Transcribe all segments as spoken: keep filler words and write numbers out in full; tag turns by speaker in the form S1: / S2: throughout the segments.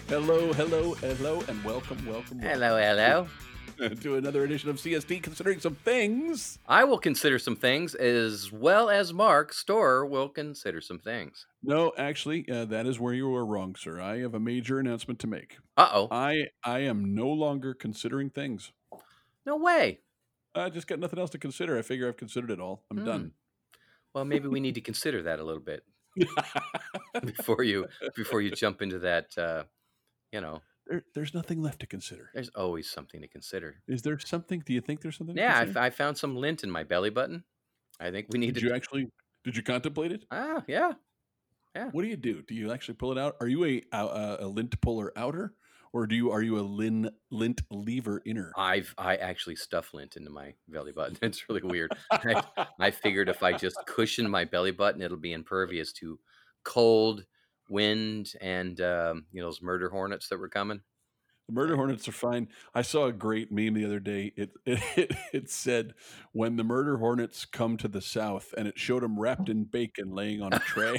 S1: Hello, hello, hello, and welcome, welcome, welcome
S2: Hello, hello.
S1: to another edition of C S T, considering some things.
S2: I will consider some things as well as Mark Store will consider some things.
S1: No, actually, uh, that is where you are wrong, sir. I have a major announcement to make.
S2: Uh oh.
S1: I I am no longer considering things.
S2: No way.
S1: I just got nothing else to consider. I figure I've considered it all. I'm
S2: Hmm.
S1: done.
S2: Well, maybe we need to consider that a little bit before you before you jump into that. Uh, you know,
S1: there, there's nothing left to consider.
S2: there's always something to consider.
S1: Is there something? Do you think there's something to
S2: Yeah, I,
S1: consider?
S2: f- I found some lint in my belly button. I think we need
S1: Did
S2: to.
S1: you actually? Did you contemplate it?
S2: Ah, yeah, yeah.
S1: What do you do? Do you actually pull it out? Are you a a, a lint puller outer, or do you are you a lin, lint lever inner?
S2: I've I actually stuff lint into my belly button. It's really weird. I, I figured if I just cushion my belly button, it'll be impervious to cold, wind, and um, you know those murder hornets that were coming.
S1: The murder hornets are fine. I saw a great meme the other day. It it, it it said when the murder hornets come to the south, and it showed them wrapped in bacon laying on a tray.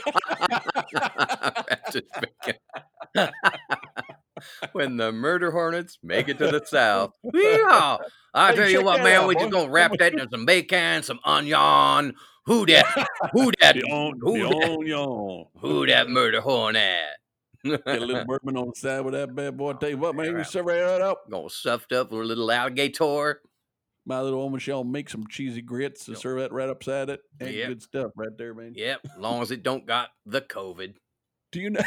S2: When the murder hornets make it to the south. Yeehaw! I
S1: Hey,
S2: tell you
S1: check
S2: what,
S1: that
S2: man,
S1: out,
S2: we
S1: boy.
S2: just gonna wrap that in some bacon, some onion. Who that? Who that?
S1: The on,
S2: Who
S1: the
S2: that?
S1: onion.
S2: Who that murder hornet?
S1: Get a little bourbon on the side with that bad boy. Tell you what, man, you serve that up.
S2: Gonna stuffed up with a little alligator.
S1: My little woman shall make some cheesy grits and
S2: Yep.
S1: serve that right upside it. And
S2: Yep.
S1: good stuff right there, man.
S2: Yep, as long as it don't got the COVID.
S1: Do you know?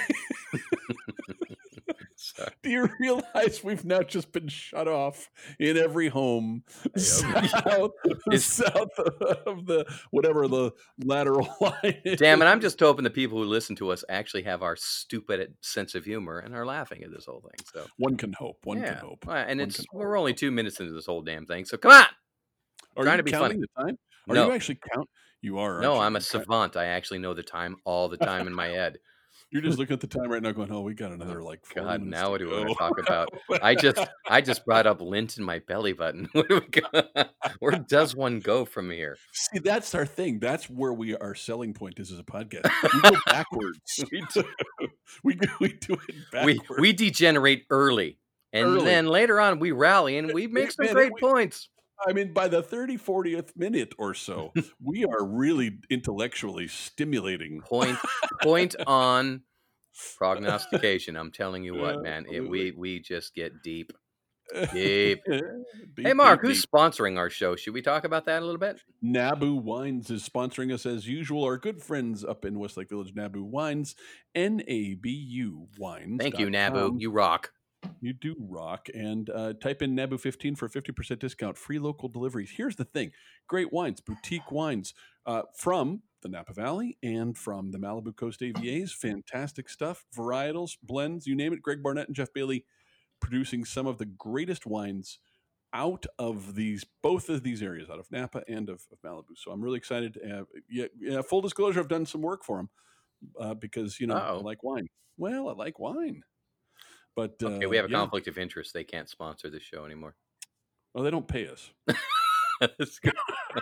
S1: Do you realize we've now just been shut off in every home south,
S2: Is-
S1: south of the whatever the lateral line is?
S2: Damn it, I'm just hoping the people who listen to us actually have our stupid sense of humor and are laughing at this whole thing. So
S1: One can hope. One
S2: yeah.
S1: can hope.
S2: Well, and
S1: One
S2: it's
S1: can
S2: we're only two minutes into this whole damn thing. So come on.
S1: Are
S2: Trying
S1: you
S2: to be
S1: counting
S2: funny.
S1: the time? Are
S2: No.
S1: you actually count? You are.
S2: No,
S1: aren't you?
S2: I'm a
S1: You're kind-
S2: savant. I actually know the time all the time in my head.
S1: You're just looking at the time right now, going, "Oh, we got another like four
S2: God,
S1: minutes
S2: now
S1: to
S2: what do we want
S1: go."
S2: to talk about? I just I just brought up lint in my belly button. Where, do we go? Where does one go from here?
S1: See, that's our thing. That's where we our selling point is as a podcast. We go backwards.
S2: We do.
S1: we do, we do it
S2: We
S1: backwards.
S2: we degenerate early, and
S1: Early.
S2: then later on we rally and we make some
S1: Man,
S2: great
S1: we-
S2: points.
S1: I mean, by the thirty, fortieth minute or so, we are really intellectually stimulating.
S2: Point point on prognostication. I'm telling you what,
S1: Yeah,
S2: man. It,
S1: absolutely.
S2: we we just get deep. Deep.
S1: Deep,
S2: Hey, Mark,
S1: deep,
S2: who's
S1: deep.
S2: sponsoring our show? Should we talk about that a little bit?
S1: Nabu Wines is sponsoring us as usual. Our good friends up in Westlake Village, Nabu Wines, N A B U Wines.
S2: Thank you, Nabu. You rock.
S1: You do rock. And uh, type in Nabu fifteen for fifty percent discount, free local deliveries. Here's the thing great wines, boutique wines uh, from the Napa Valley and from the Malibu Coast A V As. Fantastic stuff. Varietals, blends, you name it. Greg Barnett and Jeff Bailey producing some of the greatest wines out of these, both of these areas, out of Napa and of, of Malibu. So I'm really excited. Uh, yeah, yeah, full disclosure, I've done some work for them uh, because, you know,
S2: Uh-oh.
S1: I like wine. Well, I like wine. But uh,
S2: Okay, we have a
S1: yeah.
S2: conflict of interest. They can't sponsor this show anymore.
S1: Well, they don't pay us.
S2: That's good.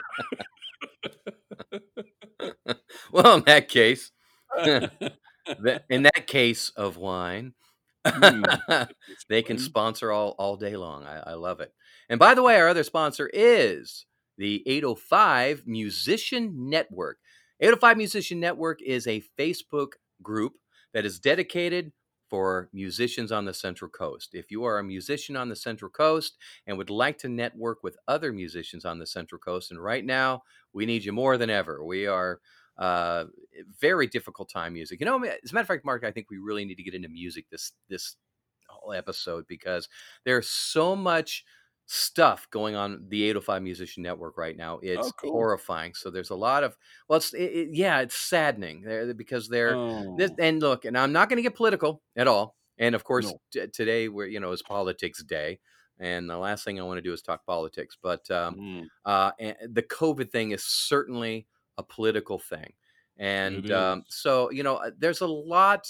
S2: Well, in that case, that- in that case of wine,
S1: Mm.
S2: they can
S1: Wine.
S2: sponsor all, all day long. I, I love it. And by the way, our other sponsor is the eight oh five Musician Network. eight oh five Musician Network is a Facebook group that is dedicated for musicians on the Central Coast. If you are a musician on the Central Coast and would like to network with other musicians on the Central Coast, and right now we need you more than ever. We are uh, very difficult time music. You know, as a matter of fact, Mark, I think we really need to get into music this this whole episode because there's so much stuff going on the eight oh five Musician Network right now. It's
S1: Oh, cool.
S2: horrifying. So there's a lot of well, it's it, it, yeah, it's saddening They're, because they're
S1: Oh.
S2: this, and look, and I'm not going to get political at all. And of course,
S1: No.
S2: t- today we're you know is Politics Day, and the last thing I want to do is talk politics. But um,
S1: Mm.
S2: uh, and the COVID thing is certainly a political thing,
S1: It
S2: and
S1: is.
S2: um, so you know, uh, there's a lot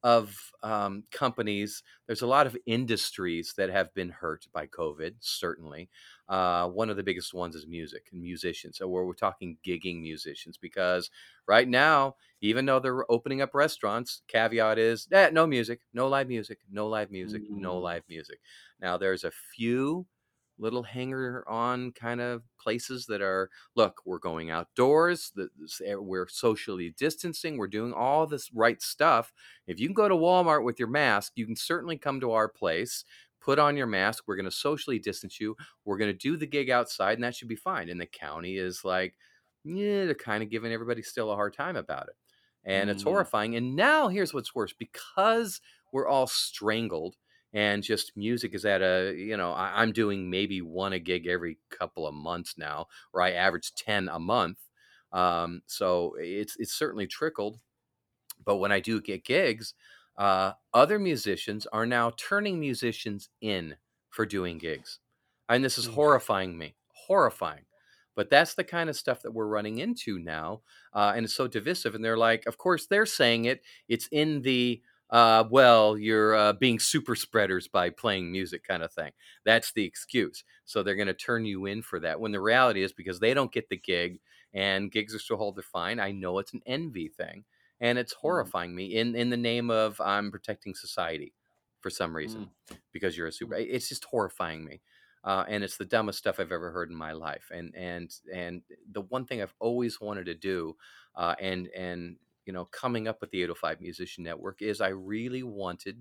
S2: of um, companies. There's a lot of industries that have been hurt by COVID, certainly. Uh, one of the biggest ones is music and musicians. So, where we're talking gigging musicians, because right now, even though they're opening up restaurants, caveat is eh, no music, no live music, no live music, no
S1: Mm.
S2: live music. Now, there's a few little hanger on kind of places that are, look, we're going outdoors, the- this- eh, we're socially distancing, we're doing all this right stuff. If you can go to Walmart with your mask, you can certainly come to our place, put on your mask, we're going to socially distance you, we're going to do the gig outside, and that should be fine. And the county is like, yeah, they're kind of giving everybody still a hard time about it. And it's
S1: Mm.
S2: horrifying. And now here's what's worse, because we're all strangled and just music is at a, you know, I, I'm doing maybe one a gig every couple of months now, where I average ten a month. Um, so it's it's certainly trickled. But when I do get gigs, uh, other musicians are now turning musicians in for doing gigs. And this is
S1: Mm.
S2: horrifying me, horrifying. But that's the kind of stuff that we're running into now. Uh, and it's so divisive. And they're like, of course, they're saying it. It's in the, uh, well, you're uh, being super spreaders by playing music kind of thing. That's the excuse. So they're going to turn you in for that. When the reality is, because they don't get the gig and gigs are still holding fine, I know it's an envy thing, and it's
S1: Mm.
S2: horrifying me in in the name of I'm protecting society for some
S1: Mm.
S2: reason, because you're a super.
S1: Mm.
S2: It's just horrifying me, uh, and it's the dumbest stuff I've ever heard in my life. And and and the one thing I've always wanted to do, uh, and and you know, coming up with the eight oh five Musician Network, is I really wanted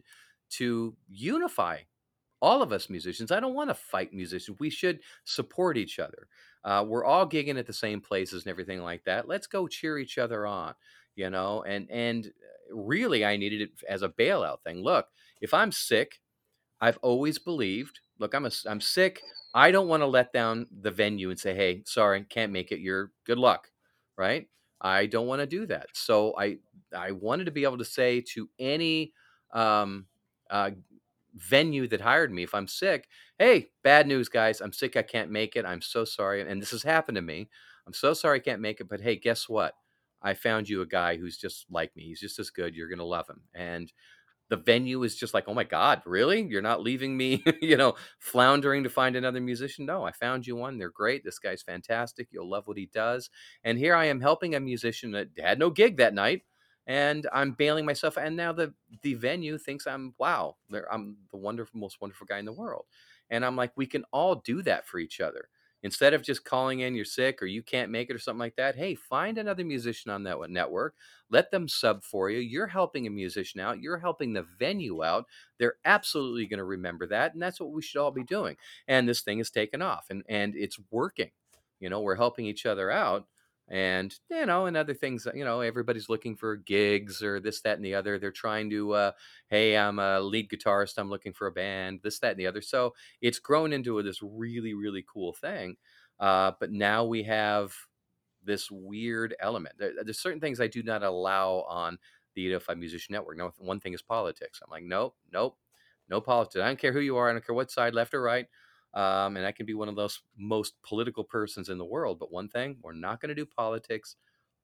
S2: to unify all of us musicians. I don't want to fight musicians. We should support each other. Uh, we're all gigging at the same places and everything like that. Let's go cheer each other on, you know. And and uh, really, I needed it as a bailout thing. Look, if I'm sick, I've always believed. Look, I'm a, I'm sick. I don't want to let down the venue and say, "Hey, sorry, can't make it. You're good luck," right? I don't want to do that. So I I wanted to be able to say to any um, uh, venue that hired me, if I'm sick, hey, bad news, guys, I'm sick, I can't make it. I'm so sorry. And this has happened to me. I'm so sorry I can't make it. But hey, guess what? I found you a guy who's just like me. He's just as good. You're going to love him. And the venue is just like, oh my God, really? You're not leaving me, you know, floundering to find another musician? No, I found you one. They're great. This guy's fantastic. You'll love what he does. And here I am helping a musician that had no gig that night. And I'm bailing myself. And now the the venue thinks I'm wow, they're, I'm the wonderful, most wonderful guy in the world. And I'm like, we can all do that for each other. Instead of just calling in you're sick or you can't make it or something like that, hey, find another musician on that network, let them sub for you. You're helping a musician out. You're helping the venue out. They're absolutely going to remember that. And that's what we should all be doing. And this thing is taken off and, and it's working. You know, we're helping each other out. And, you know, and other things, you know, everybody's looking for gigs or this, that, and the other. They're trying to, uh, hey, I'm a lead guitarist. I'm looking for a band, this, that, and the other. So it's grown into this really, really cool thing. Uh, but now we have this weird element. There, there's certain things I do not allow on the eight oh five Musician Network. Now, one thing is politics. I'm like, nope, nope, no politics. I don't care who you are. I don't care what side, left or right. Um, and I can be one of those most political persons in the world. But one thing, we're not going to do politics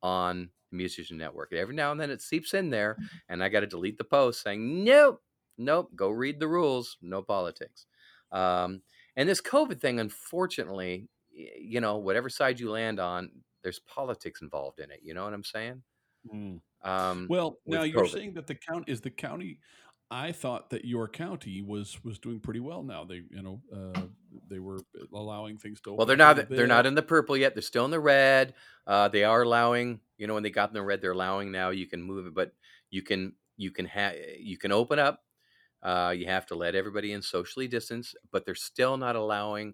S2: on the Musician Network. Every now and then it seeps in there, and I got to delete the post saying, nope, nope, go read the rules, no politics. Um, and this COVID thing, unfortunately, you know, whatever side you land on, there's politics involved in it. You know what I'm saying?
S1: Mm.
S2: Um,
S1: Well, now
S2: with
S1: you're
S2: COVID.
S1: saying that the count is the county. I thought that your county was was doing pretty well now. They, you know, uh, they were allowing things to
S2: Well,
S1: open
S2: they're
S1: up a little
S2: not. They're not
S1: bit.
S2: in the purple yet. They're still in the red. Uh, they are allowing. You know, when they got in the red, they're allowing now. You can move it, but you can you can have you can open up. Uh, you have to let everybody in socially distance, but they're still not allowing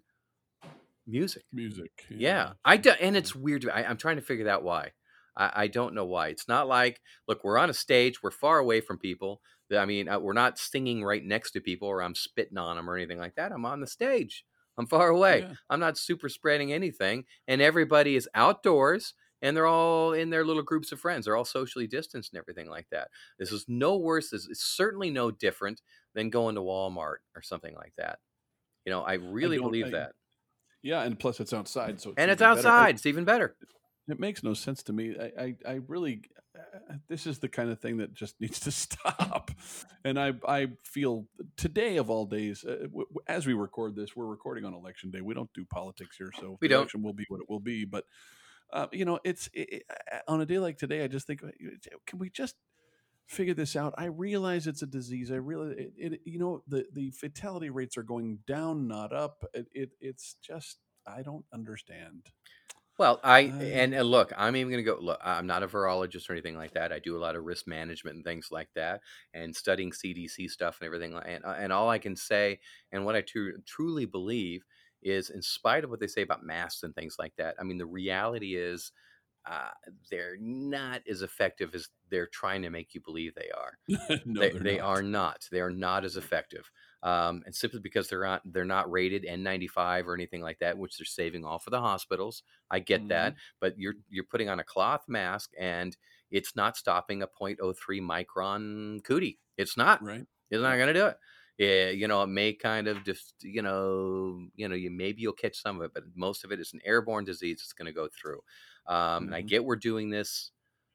S2: music.
S1: Music,
S2: Yeah,
S1: yeah.
S2: I do, and
S1: Yeah.
S2: it's weird. to- I, I'm trying to figure out why. I, I don't know why. It's not like, look, we're on a stage, we're far away from people. I mean, uh, we're not singing right next to people, or I'm spitting on them or anything like that. I'm on the stage. I'm far away.
S1: Yeah.
S2: I'm not super spreading anything, and everybody is outdoors, and they're all in their little groups of friends. They're all socially distanced and everything like that. This is no worse. This is certainly no different than going to Walmart or something like that. You know, I
S1: I
S2: really
S1: don't.
S2: believe
S1: I,
S2: that,
S1: yeah, and plus it's outside, so it's
S2: and it's
S1: even better. I,
S2: outside. It's even better.
S1: It makes no sense to me. I, I, I really, uh, this is the kind of thing that just needs to stop. And I, I feel today of all days, uh, w- w- as we record this, we're recording on election day. We don't do politics here, so
S2: We
S1: the
S2: don't.
S1: election will be what it will be. But uh, you know, it's it, it- on a day like today, I just think, uh, can we just figure this out? I realize it's a disease. I realize it, it you know, the the fatality rates are going down, not up. It, it it's just I don't understand.
S2: Well, I
S1: Uh,
S2: and, and look, I'm even going to go. Look, I'm not a virologist or anything like that. I do a lot of risk management and things like that, and studying C D C stuff and everything. like- And uh, and all I can say, and what I tru- truly believe is, in spite of what they say about masks and things like that, I mean, the reality is, uh, they're not as effective as they're trying to make you believe they are.
S1: no,
S2: They
S1: they're
S2: they
S1: not.
S2: are not. They are not as effective. Um, and simply because they're not they're not rated N ninety-five or anything like that, which they're saving all for the hospitals. I get that,
S1: Mhm.
S2: but you're you're putting on a cloth mask and it's not stopping a zero point zero three micron cootie. It's not.
S1: Right.
S2: It's not
S1: Right.
S2: going to do it. Yeah, you know, it may kind of just, you know, you know, you maybe you'll catch some of it, but most of it is an airborne disease. It's going to go through. Um, and I
S1: Mhm.
S2: get we're doing this,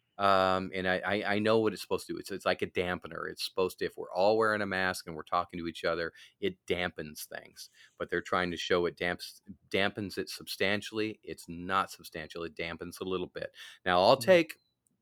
S2: um, and I, I I know what it's supposed to do. It's it's like a dampener. It's supposed to, if we're all wearing a mask and we're talking to each other, it dampens things. But they're trying to show it damps dampens it substantially. It's not substantial. It dampens a little bit. Now I'll
S1: Mhm.
S2: take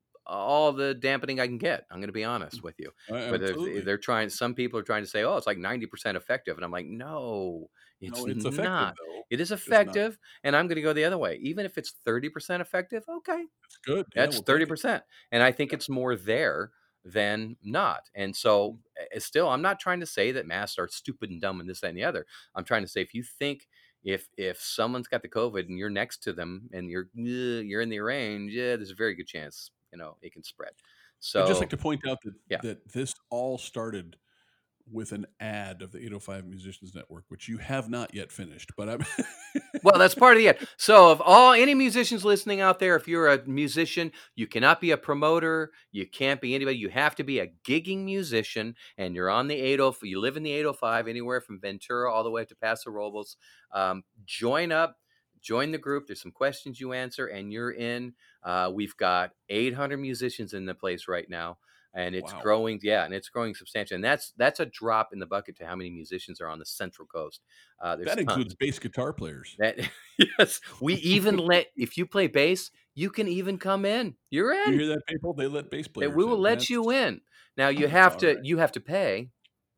S2: all the dampening I can get. I'm going to be honest with you.
S1: Uh,
S2: But if
S1: absolutely.
S2: they're trying, some people are trying to say, "Oh, it's like ninety percent effective," and I'm like, "No, it's
S1: No, it's effective
S2: not.
S1: though,
S2: It is
S1: just not.
S2: effective." And I'm going to go the other way. Even if it's thirty percent effective, okay,
S1: It's good. Yeah,
S2: that's
S1: we'll take it.
S2: thirty percent. And I think
S1: Yep.
S2: it's more there than not. And so,
S1: Mm.
S2: uh, still, I'm not trying to say that masks are stupid and dumb and this, that, and the other. I'm trying to say, if you think, if if someone's got the COVID and you're next to them and you're "Ugh," you're in the range, yeah, there's a very good chance, you know, it can spread.
S1: I'd just like
S2: So
S1: to point out that
S2: yeah.
S1: that this all started with an ad of the eight oh five Musicians Network, which you have not yet finished, but I'm
S2: Well, that's part of the it. So, if all any musicians listening out there, if you're a musician, you cannot be a promoter, you can't be anybody. You have to be a gigging musician, and you're on the eight oh. You live in the eight oh five, anywhere from Ventura all the way up to Paso Robles. Um, join up, join the group. There's some questions you answer, and you're in. Uh, we've got eight hundred musicians in the place right now. And it's
S1: wow.
S2: growing, yeah, and it's growing substantially. And that's that's a drop in the bucket to how many musicians are on the Central Coast. Uh, there's
S1: That includes
S2: tons.
S1: bass guitar players.
S2: That yes, we even let, if you play bass, you can even come in. You're
S1: You
S2: in.
S1: hear that, people? They let bass
S2: That we
S1: players
S2: will
S1: in.
S2: let
S1: That's
S2: you in. Now you
S1: that's
S2: have
S1: all
S2: to
S1: right.
S2: you have to pay.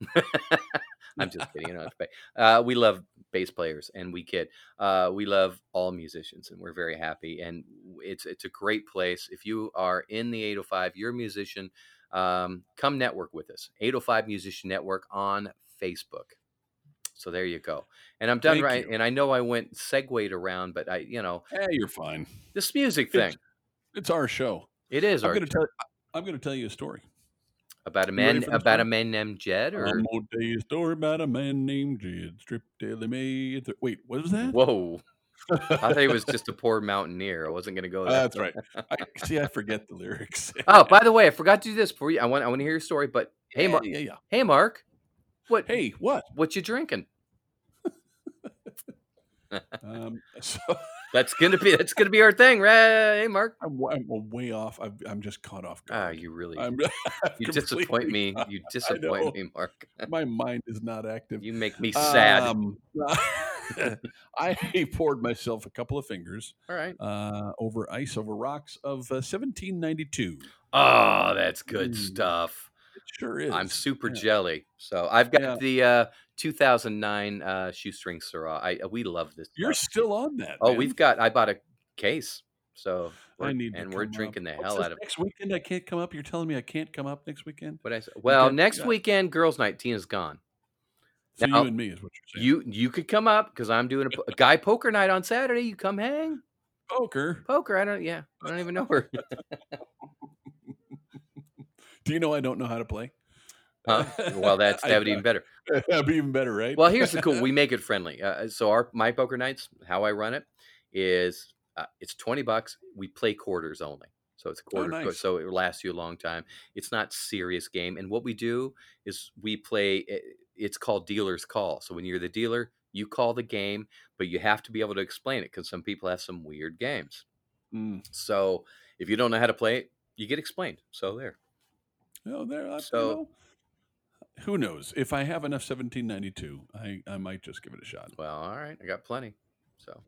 S2: I'm just kidding. You don't have to pay. Uh, we love bass players, and we kid. Uh, we love all musicians, and we're very happy. And it's it's a great place. If you are in the eight oh five, you're a musician. Um, come network with us. eight oh five Musician Network on Facebook. So there you go. And I'm done,
S1: Thank
S2: right.
S1: you.
S2: And I know I went segued around, but I, you know,
S1: Hey, you're fine.
S2: this music
S1: It's
S2: thing.
S1: it's our show.
S2: It is
S1: I'm
S2: our
S1: gonna
S2: show.
S1: tell I'm gonna tell you a story.
S2: About a
S1: You ready
S2: man
S1: for the
S2: about a
S1: story?
S2: man named Jed,
S1: I'm
S2: or
S1: gonna tell you a story about a man named Jed. Strip till he made. The, wait, what was that?
S2: whoa. I thought he was just a poor mountaineer. I wasn't gonna go there.
S1: That's right. I see. I forget the lyrics.
S2: Oh, by the way, I forgot to do this for you. I want I want to hear your story, but hey
S1: yeah,
S2: Mark,
S1: yeah, yeah.
S2: hey Mark, what
S1: Hey, what?
S2: what you drinking?
S1: Um, so
S2: That's gonna be that's gonna be our thing, right? Hey Mark.
S1: I'm, w- I'm way off. I'm, I'm just caught off
S2: Ah,
S1: guard.
S2: you really
S1: I'm, I'm
S2: you disappoint
S1: completely.
S2: me.
S1: Caught,
S2: You
S1: I
S2: disappoint
S1: know
S2: me, Mark.
S1: my mind is not active.
S2: You make me sad.
S1: Um, I poured myself a couple of fingers
S2: All right.
S1: uh, over ice over rocks of uh, seventeen ninety-two.
S2: Oh, that's good
S1: Mm,
S2: stuff.
S1: it sure
S2: I'm
S1: is.
S2: super
S1: Yeah,
S2: jelly. So I've got
S1: yeah.
S2: the uh, two thousand nine uh, shoestring Syrah. I we love this
S1: You're
S2: stuff.
S1: still on that,
S2: Oh,
S1: man.
S2: we've got. I bought a case. So
S1: I
S2: we're
S1: need to
S2: and we're
S1: come up.
S2: drinking the
S1: What's
S2: hell
S1: this
S2: out of.
S1: next weekend? I can't come up. You're telling me I can't come up next weekend?
S2: What I say?
S1: You
S2: Well,
S1: got,
S2: next
S1: got
S2: weekend, girls' night. Tina's gone.
S1: so you
S2: Now
S1: and me is what you're saying.
S2: you you could come up because I'm doing a, po- a guy poker night on Saturday. You come hang
S1: Poker.
S2: poker. I don't. Yeah, I don't even know her.
S1: Do you know I don't know how to play?
S2: Huh? Well, that's
S1: I
S2: that would even better.
S1: that'd be even better, right?
S2: Well, here's the cool. We make it friendly. Uh, so our my poker nights, how I run it is, uh, it's twenty bucks. We play quarters only. So it's a
S1: Oh,
S2: quarter,
S1: nice.
S2: so it lasts you a long time. It's not serious game. And what we do is we play. i- It's called dealer's call. So when you're the dealer, you call the game, but you have to be able to explain it because some people have some weird games.
S1: Mm.
S2: So if you don't know how to play it, you get explained. So there.
S1: Oh, there, I, you
S2: So
S1: know, who knows? If I have enough seventeen ninety-two, I, I might just give it a shot.
S2: well, all right, I got plenty. So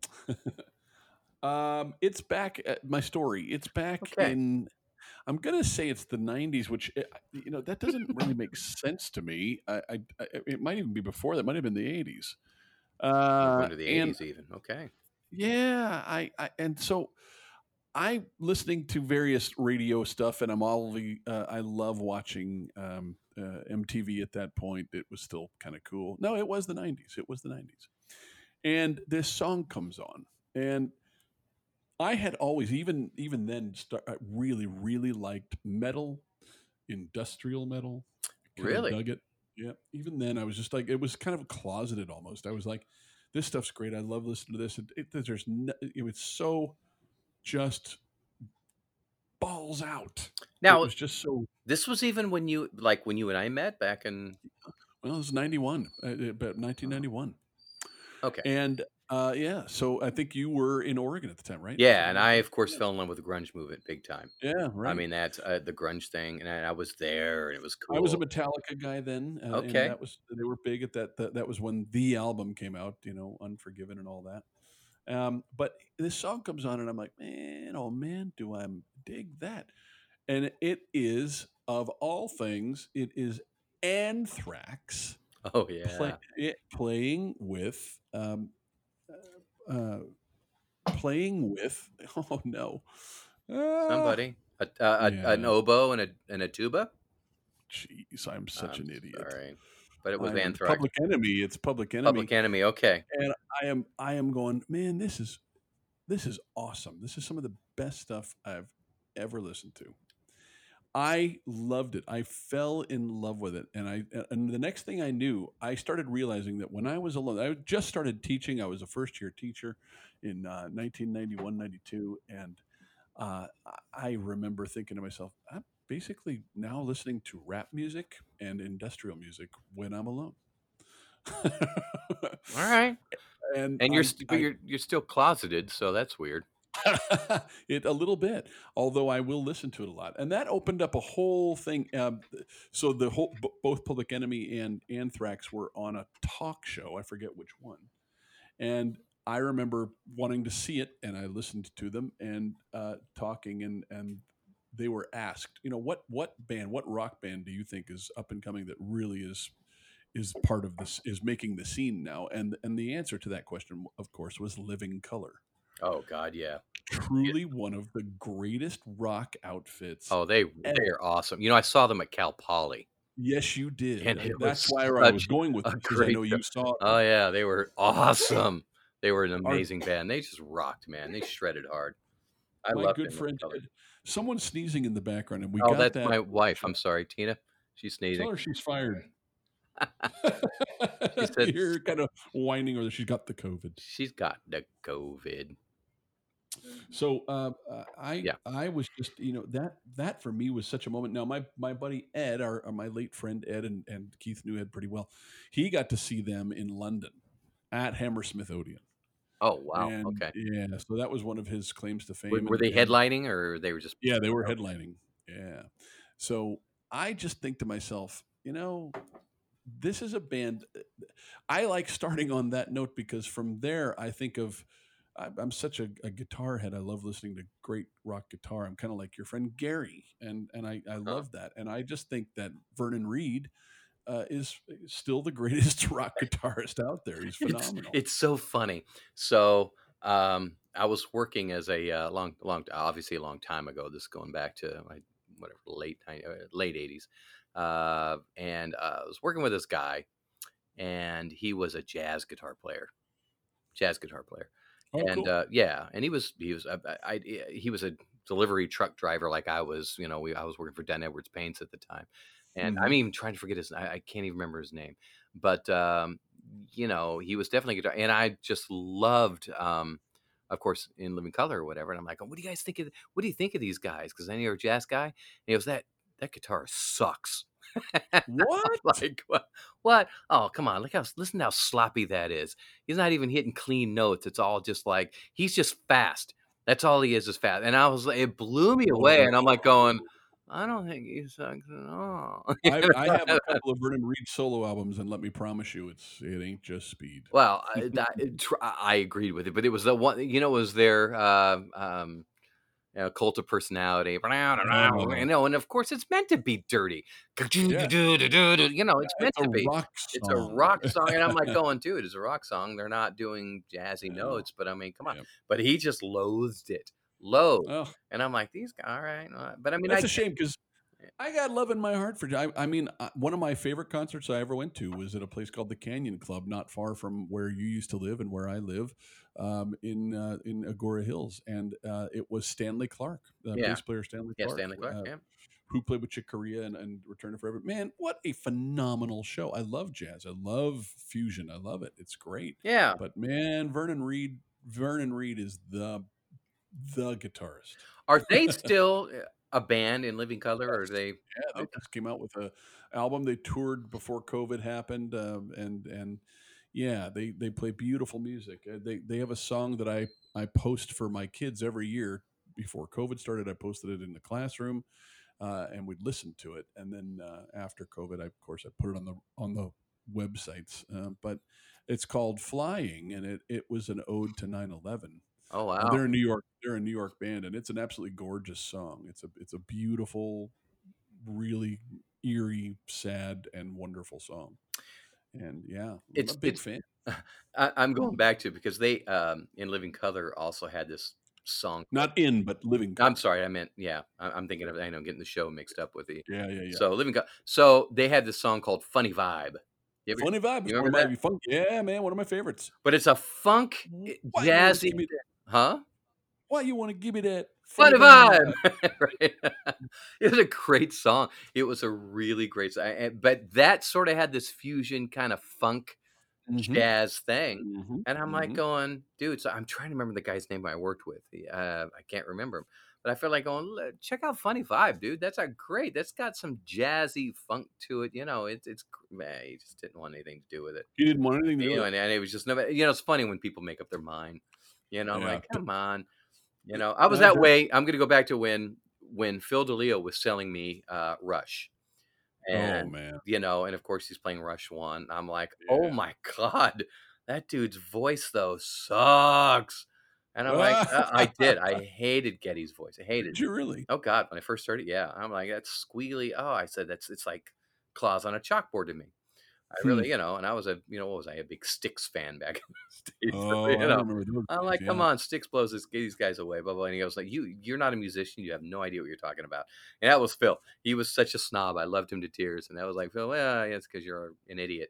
S1: um, it's back. At my story. It's back
S2: okay,
S1: in. I'm gonna say it's the nineties, which eh, you know that doesn't really make sense to me. I, I, I it might even be before that. Might have been the eighties.
S2: we're
S1: Uh,
S2: going to the
S1: and
S2: eighties even. Okay,
S1: yeah, I, I and so I listening to various radio stuff, and I'm all the uh, I love watching um, uh, M T V at that point. It was still kind of cool. No, it was the nineties. It was the nineties, and this song comes on, and I had always, even even then, start, I really really liked metal, industrial metal. Kind of
S2: really?
S1: dug it. Yeah. Even then, I was just like, it was kind of closeted almost. I was like, this stuff's great. I love listening to this. It, it, there's no, it was so just balls out. It
S2: Now
S1: was just so.
S2: this was even when you like when you and I met back in.
S1: Well, it was ninety-one, uh, about
S2: Oh,
S1: nineteen ninety-one,
S2: okay.
S1: and uh, yeah. So I think you were in Oregon at the time, right? Is that
S2: Yeah, and
S1: right?
S2: I of course
S1: Yeah.
S2: fell in love with the grunge movement big time.
S1: Yeah.
S2: I
S1: Right.
S2: mean that's uh, the grunge thing, and I, I was there, and it was
S1: I was a
S2: cool.
S1: Metallica guy then, uh, and
S2: Okay,
S1: that was they were big at that, that. That was when the album came out, you know, Unforgiven and all that. Um, but this song comes on, and I'm like, man, oh man, do I dig that? And it is, of all things, it is Anthrax
S2: oh
S1: play,
S2: yeah,
S1: it, playing with, um, uh, playing with. Oh no, ah,
S2: somebody a, a, a an
S1: yeah.
S2: oboe and a and a tuba.
S1: Jeez, I'm such
S2: I'm
S1: an idiot.
S2: sorry, but it was
S1: I am
S2: Anthrax.
S1: Public Enemy. It's Public
S2: Public
S1: Enemy,
S2: Enemy. Okay.
S1: and I am I am going, man. This is this is awesome. This is some of the best stuff I've ever listened to. I loved it. I fell in love with it, and I and the next thing I knew, I started realizing that when I was alone, I just started teaching. I was a first year teacher in uh, nineteen ninety-one, ninety-two, and uh, I remember thinking to myself, I'm basically now listening to rap music and industrial music when I'm alone.
S2: All right.
S1: and
S2: And you're
S1: I,
S2: st- but
S1: I
S2: you're you're still closeted, so that's weird.
S1: it a little bit, although I will listen to it a lot, and that opened up a whole thing. Um, so the whole b- both Public Enemy and Anthrax were on a talk show. I forget which one, and I remember wanting to see it, and I listened to them and uh, talking, and and they were asked, you know, what what band, what rock band do you think is up and coming that really is is part of this, is making the scene now? And and the answer to that question, of course, was Living Color.
S2: Oh God, yeah. Yeah.
S1: Truly one of the greatest rock outfits
S2: Oh, they
S1: ever.
S2: they are awesome. You know, I saw them at Cal Poly,
S1: Yes, you
S2: and
S1: did. Uh,
S2: it
S1: That's
S2: was
S1: why I was
S2: such
S1: going with
S2: a
S1: this, because I
S2: great
S1: know
S2: show.
S1: you saw
S2: Oh
S1: them.
S2: yeah, they were awesome. They were an
S1: Our
S2: amazing band. They just rocked, man. They shredded hard. I
S1: My
S2: loved
S1: good
S2: them. Living
S1: friend
S2: Color.
S1: Ed, someone sneezing in the background, and we
S2: Oh,
S1: got
S2: that's
S1: that
S2: my
S1: talk
S2: wife.
S1: show.
S2: I'm sorry, Tina. She's sneezing.
S1: Tell her she's fired.
S2: She said
S1: You're kind of whining, or she's got the COVID.
S2: she's got the COVID.
S1: So uh, uh, I
S2: Yeah.
S1: I was just, you know, that that for me was such a moment. Now my my buddy Ed, our, our my late friend Ed, and, and Keith knew Ed pretty well. He got to see them in London at Hammersmith Odeon.
S2: Oh wow.
S1: And
S2: Okay.
S1: yeah, so that was one of his claims to
S2: Were,
S1: fame.
S2: were
S1: And
S2: they
S1: and
S2: headlining or they were just?
S1: yeah, they were
S2: Okay.
S1: headlining. Yeah. So I just think to myself, you know, this is a band. I like starting on that note, because from there I think of, I- I'm such a, a guitar head. I love listening to great rock guitar. I'm kind of like your friend Gary, and and I, I
S2: Huh.
S1: love that. And I just think that Vernon Reed uh, is still the greatest rock guitarist out there. He's
S2: It's
S1: phenomenal.
S2: it's so funny. So um, I was working as a uh, long long obviously a long time ago. This is going back to like whatever late nineties, uh, late eighties, uh, and uh, I was working with this guy, and he was a jazz guitar player, jazz guitar player,
S1: Oh,
S2: and
S1: cool.
S2: uh, yeah, and he was he was I, I, I- he was a delivery truck driver like I was. You know, we I was working for Dan Edwards Paints at the time, and I'm
S1: Hmm.
S2: even trying to forget his. I, I can't even remember his name, but um, you know, he was definitely a guitar, and I just loved. Um, of course, in Living Color or whatever, and I'm like, "Oh, what do you guys think of? What do you think of these guys?" Because I know you're a jazz guy, and he goes, "That that guitar sucks." I'm
S1: What?
S2: like, what? What? Oh, come on! Look how listen how sloppy that is. He's not even hitting clean notes. It's all just like he's just fast. That's all he is is fat. And I was like, it blew me away. And I'm like going, I don't think he sucks at all.
S1: I, I have a couple of Vernon Reid solo albums, and let me promise you, it's it ain't just speed.
S2: Well, I, that, it, tr- I agreed with it, but it was the one, you know, it was their uh, um, you know, cult of personality, you know, and of course it's meant to be dirty.
S1: Yeah.
S2: You know, it's
S1: Yeah,
S2: meant
S1: it's a
S2: to be.
S1: rock
S2: It's a
S1: song.
S2: rock song, and I'm like going, dude, it's a rock song. They're not doing jazzy
S1: I know.
S2: notes, but I mean, come on.
S1: Yep.
S2: But he just loathed it, loathed,
S1: Oh,
S2: and I'm like, these guys, all right, all right. But I mean,
S1: that's
S2: I
S1: a shame because I got love in my heart for. I, I mean, uh, one of my favorite concerts I ever went to was at a place called the Canyon Club, not far from where you used to live and where I live, um, in uh, in Agora Hills, and uh, it was Stanley Clark, the
S2: yeah,
S1: bass player Stanley
S2: yeah,
S1: Clark,
S2: Stanley Clark,
S1: uh,
S2: yeah,
S1: who played with Chick Corea and, and Return to Forever. Man, what a phenomenal show! I love jazz. I love fusion. I love it. It's great.
S2: yeah.
S1: But man, Vernon Reid, Vernon Reid is the the guitarist.
S2: Are they still uh, a band in living color, or are
S1: Yes.
S2: they?
S1: Yeah, they
S2: Okay.
S1: just came out with a album. They toured before COVID happened, um, and and yeah, they they play beautiful music. Uh, they they have a song that I I post for my kids every year. Before COVID started, I posted it in the classroom, uh, and we'd listen to it. And then uh, after COVID, I, of course, I put it on the on the websites. Uh, but it's called "Flying," and it it was an ode to nine eleven.
S2: Oh
S1: Uh,
S2: wow.
S1: they're a New York they're a New York band, and it's an absolutely gorgeous song. It's a it's a beautiful, really eerie, sad, and wonderful song. And yeah, I'm a
S2: It's
S1: big
S2: it's.
S1: fan.
S2: I, I'm going back to because they um, in Living Color also had this song called.
S1: Not in, but living
S2: I'm
S1: color.
S2: sorry, I meant yeah. I- I'm thinking of I know getting the show mixed up with the
S1: Yeah, yeah, yeah.
S2: so Living Color. So they had this song called Funny Vibe. You ever
S1: Funny Vibe is
S2: you
S1: one of
S2: remember that?
S1: my fun. Yeah, man, one of my favorites.
S2: But it's a funk eh,
S1: Why you want to
S2: jazzy,
S1: give me that?
S2: huh?
S1: Why you want to give me that funny
S2: Funny
S1: vibe?
S2: Vibe, right? It was a great song. It was a really great song, and- but that sort of had this fusion kind of funk
S1: Mm-hmm.
S2: jazz thing.
S1: Mm-hmm.
S2: And I'm like
S1: Mm-hmm.
S2: going, dude. So I'm trying to remember the guy's name I worked with. He- Uh, I can't remember him, but I feel like going, "Le- check out Funny Vibe, dude. That's a great. That's got some jazzy funk to it. You know, it's it's. Man, he just didn't want anything to do with it.
S1: You didn't want anything to do
S2: You know,
S1: with it.
S2: and, and it was just no. You know, it's funny when people make up their mind. You know, I'm
S1: Yeah.
S2: like, come on. You know, I was
S1: I
S2: that
S1: heard.
S2: way. I'm going to go back to when when Phil DeLeo was selling me uh, Rush,
S1: Oh
S2: and
S1: man.
S2: you know, and of course he's playing Rush One. I'm like, oh
S1: Yeah.
S2: my god, that dude's voice though sucks. And I'm like, uh, I did. I hated Getty's voice. I hated
S1: Did
S2: it.
S1: you really?
S2: Oh god, when I first heard it, yeah, I'm like, that's squealy. Oh, I said that's it's like claws on a chalkboard to me. I
S1: Hmm.
S2: really, you know, and I was a, you know, what was I, a big Styx fan back in the States. So,
S1: Oh,
S2: you
S1: I
S2: know,
S1: remember those
S2: I'm
S1: days.
S2: like, come
S1: Yeah.
S2: on, Styx blows this, these guys away, blah, blah. And he goes like, you, you're not a musician. You have no idea what you're talking about. And that was Phil. He was such a snob. I loved him to tears. And that was like, Phil, well, yeah, it's because you're an idiot.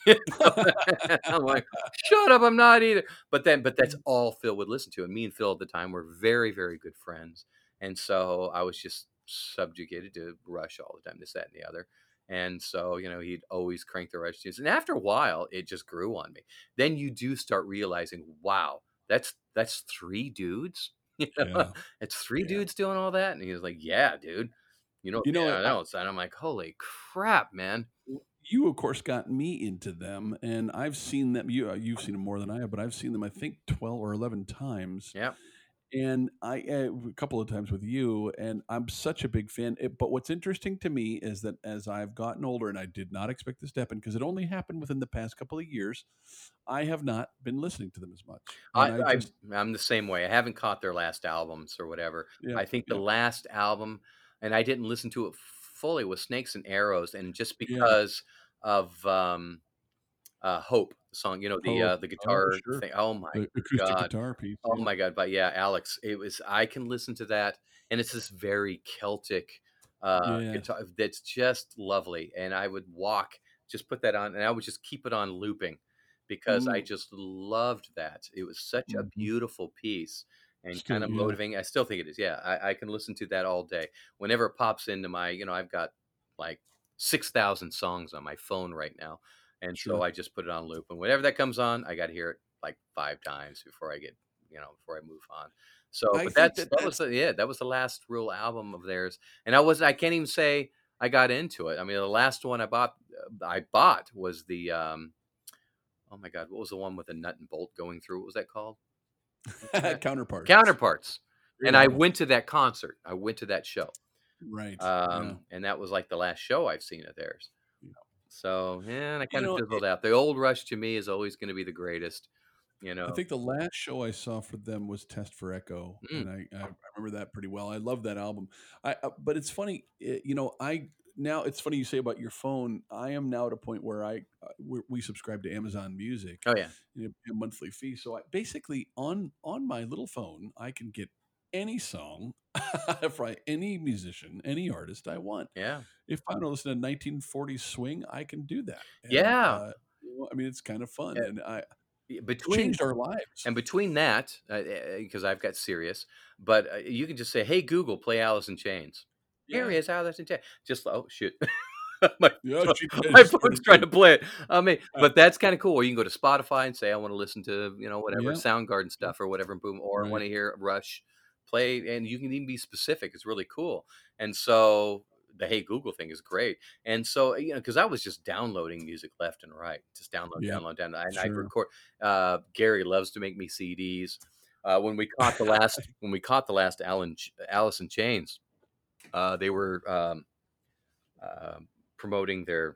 S2: I'm like, shut up. I'm not either. But then, but that's all Phil would listen to. And me and Phil at the time were very, very good friends. And so I was just subjugated to Rush all the time, this, that, and the other. And so, you know, he'd always crank the Rush tunes. And after a while, it just grew on me. Then you do start realizing, wow, that's that's three dudes. You know,
S1: Yeah.
S2: it's three
S1: Yeah.
S2: dudes doing all that. And he was like, yeah, dude. You know,
S1: You know,
S2: yeah, I
S1: I,
S2: know. And I'm like, holy crap, man.
S1: you of course got me into them, and I've seen them. You uh, you've seen them more than I have, but I've seen them I think twelve or eleven times,
S2: Yeah.
S1: and I uh, a couple of times with you, and I'm such a big fan. It, but what's interesting to me is that as I've gotten older, and I did not expect this to happen because it only happened within the past couple of years, I have not been listening to them as much,
S2: I,
S1: and I
S2: I
S1: just
S2: I'm the same way. I haven't caught their last albums or whatever.
S1: yeah
S2: I think the
S1: yeah
S2: last album, and I didn't listen to it fully, was Snakes and Arrows, and just
S1: yeah
S2: because of um, uh, Hope, the song, you know, the
S1: hope
S2: uh, the
S1: oh
S2: guitar
S1: sure
S2: thing. Oh my
S1: the acoustic
S2: god,
S1: guitar piece
S2: oh
S1: yeah
S2: my god. But yeah, Alex, it was. I can listen to that, and it's this very Celtic uh,
S1: yes
S2: guitar that's just lovely. And I would walk, just put that on, and I would just keep it on looping because I
S1: mm,
S2: just loved that. It was such a
S1: mhm.
S2: beautiful piece and kind
S1: Still
S2: of
S1: yeah
S2: motivating. I still think it is. Yeah, I, I can listen to that all day. Whenever it pops into my, you know, I've got like six thousand songs on my phone right now. And so
S1: sure
S2: I just put it on loop. And whenever that comes on, I got to hear it like five times before I get, you know, before I move on. So,
S1: I
S2: but
S1: think
S2: that's,
S1: that
S2: that was
S1: that's
S2: the, yeah, that was the last real album of theirs. And I was, I can't even say I got into it. I mean, the last one I bought, uh, I bought was the, um, oh my God, what was the one with the nut and bolt going through? What was that called? What's that?
S1: Counterparts.
S2: Counterparts.
S1: There
S2: And
S1: you
S2: I
S1: go.
S2: went to that concert. I went to that show.
S1: Right. Yeah.
S2: Um, and that was like the last show I've seen of theirs.
S1: Yeah.
S2: So, yeah, and I
S1: You
S2: kind of
S1: know,
S2: fizzled
S1: it,
S2: out. The old Rush to me is always going to be the greatest, you
S1: I
S2: know.
S1: think the last show I saw for them was Test for Echo,
S2: Mm,
S1: and I, I remember that pretty well. I love that album. I, uh, but it's funny, eh, you know, I now it's funny you say about your phone. I am now at a point where I uh, we, we subscribe to Amazon Music,
S2: oh, yeah.
S1: you know, a monthly fee. So I basically on on my little phone, I can get any song from any musician, any artist I want.
S2: Yeah.
S1: If I want to listen to nineteen forties swing, I can do that, and
S2: Yeah.
S1: uh, you know, I mean, it's kind of fun,
S2: Uh,
S1: and I it's
S2: Between
S1: changed our lives.
S2: and between that, because I've got Sirius, but uh, you can just say, "Hey Google, play Alice in Chains." Here
S1: Yeah.
S2: is Alice in Chains. Just oh shoot, my
S1: Yeah,
S2: phone-
S1: she did.
S2: my
S1: She
S2: phone's
S1: started
S2: trying
S1: doing
S2: to play it. I mean,
S1: uh,
S2: but that's kind of cool. Or you can go to Spotify and say, "I want to listen to you know whatever
S1: yeah,
S2: Soundgarden stuff or whatever," boom, or I
S1: right.
S2: want to hear Rush play, and you can even be specific. It's really cool. And so the Hey Google thing is great. And so you know, because I was just downloading music left and right, just download,
S1: Yeah,
S2: download, download, and I'd
S1: sure.
S2: record. Uh, Gary loves to make me C Ds. Uh, when we caught the last, when we caught the last Alan, Alice in Chains, uh, they were um, uh, promoting their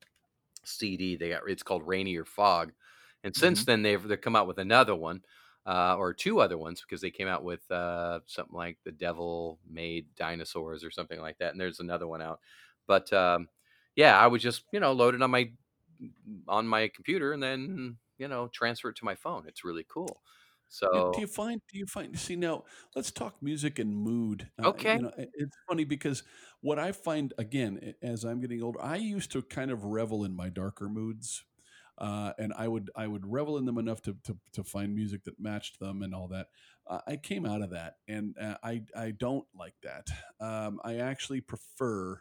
S2: C D. They got it's called Rainy or Fog, and since
S1: Mhm.
S2: then they've they've come out with another one. Uh, or two other ones because they came out with uh, something like The Devil Made Dinosaurs or something like that, and there's another one out. But um, yeah, I would just you know load it on my on my computer and then you know transfer it to my phone. It's really cool.
S1: You do
S2: So
S1: you find do you find see, now, let's talk music and mood. Uh,
S2: okay,
S1: you know, I it's funny because what I find, again, a as I'm getting older, I used to kind of revel in my darker moods, uh, and I would I would revel in them enough to to to find music that matched them and all that. Uh, I came out of that, and, uh, I I don't like that. Um, I actually prefer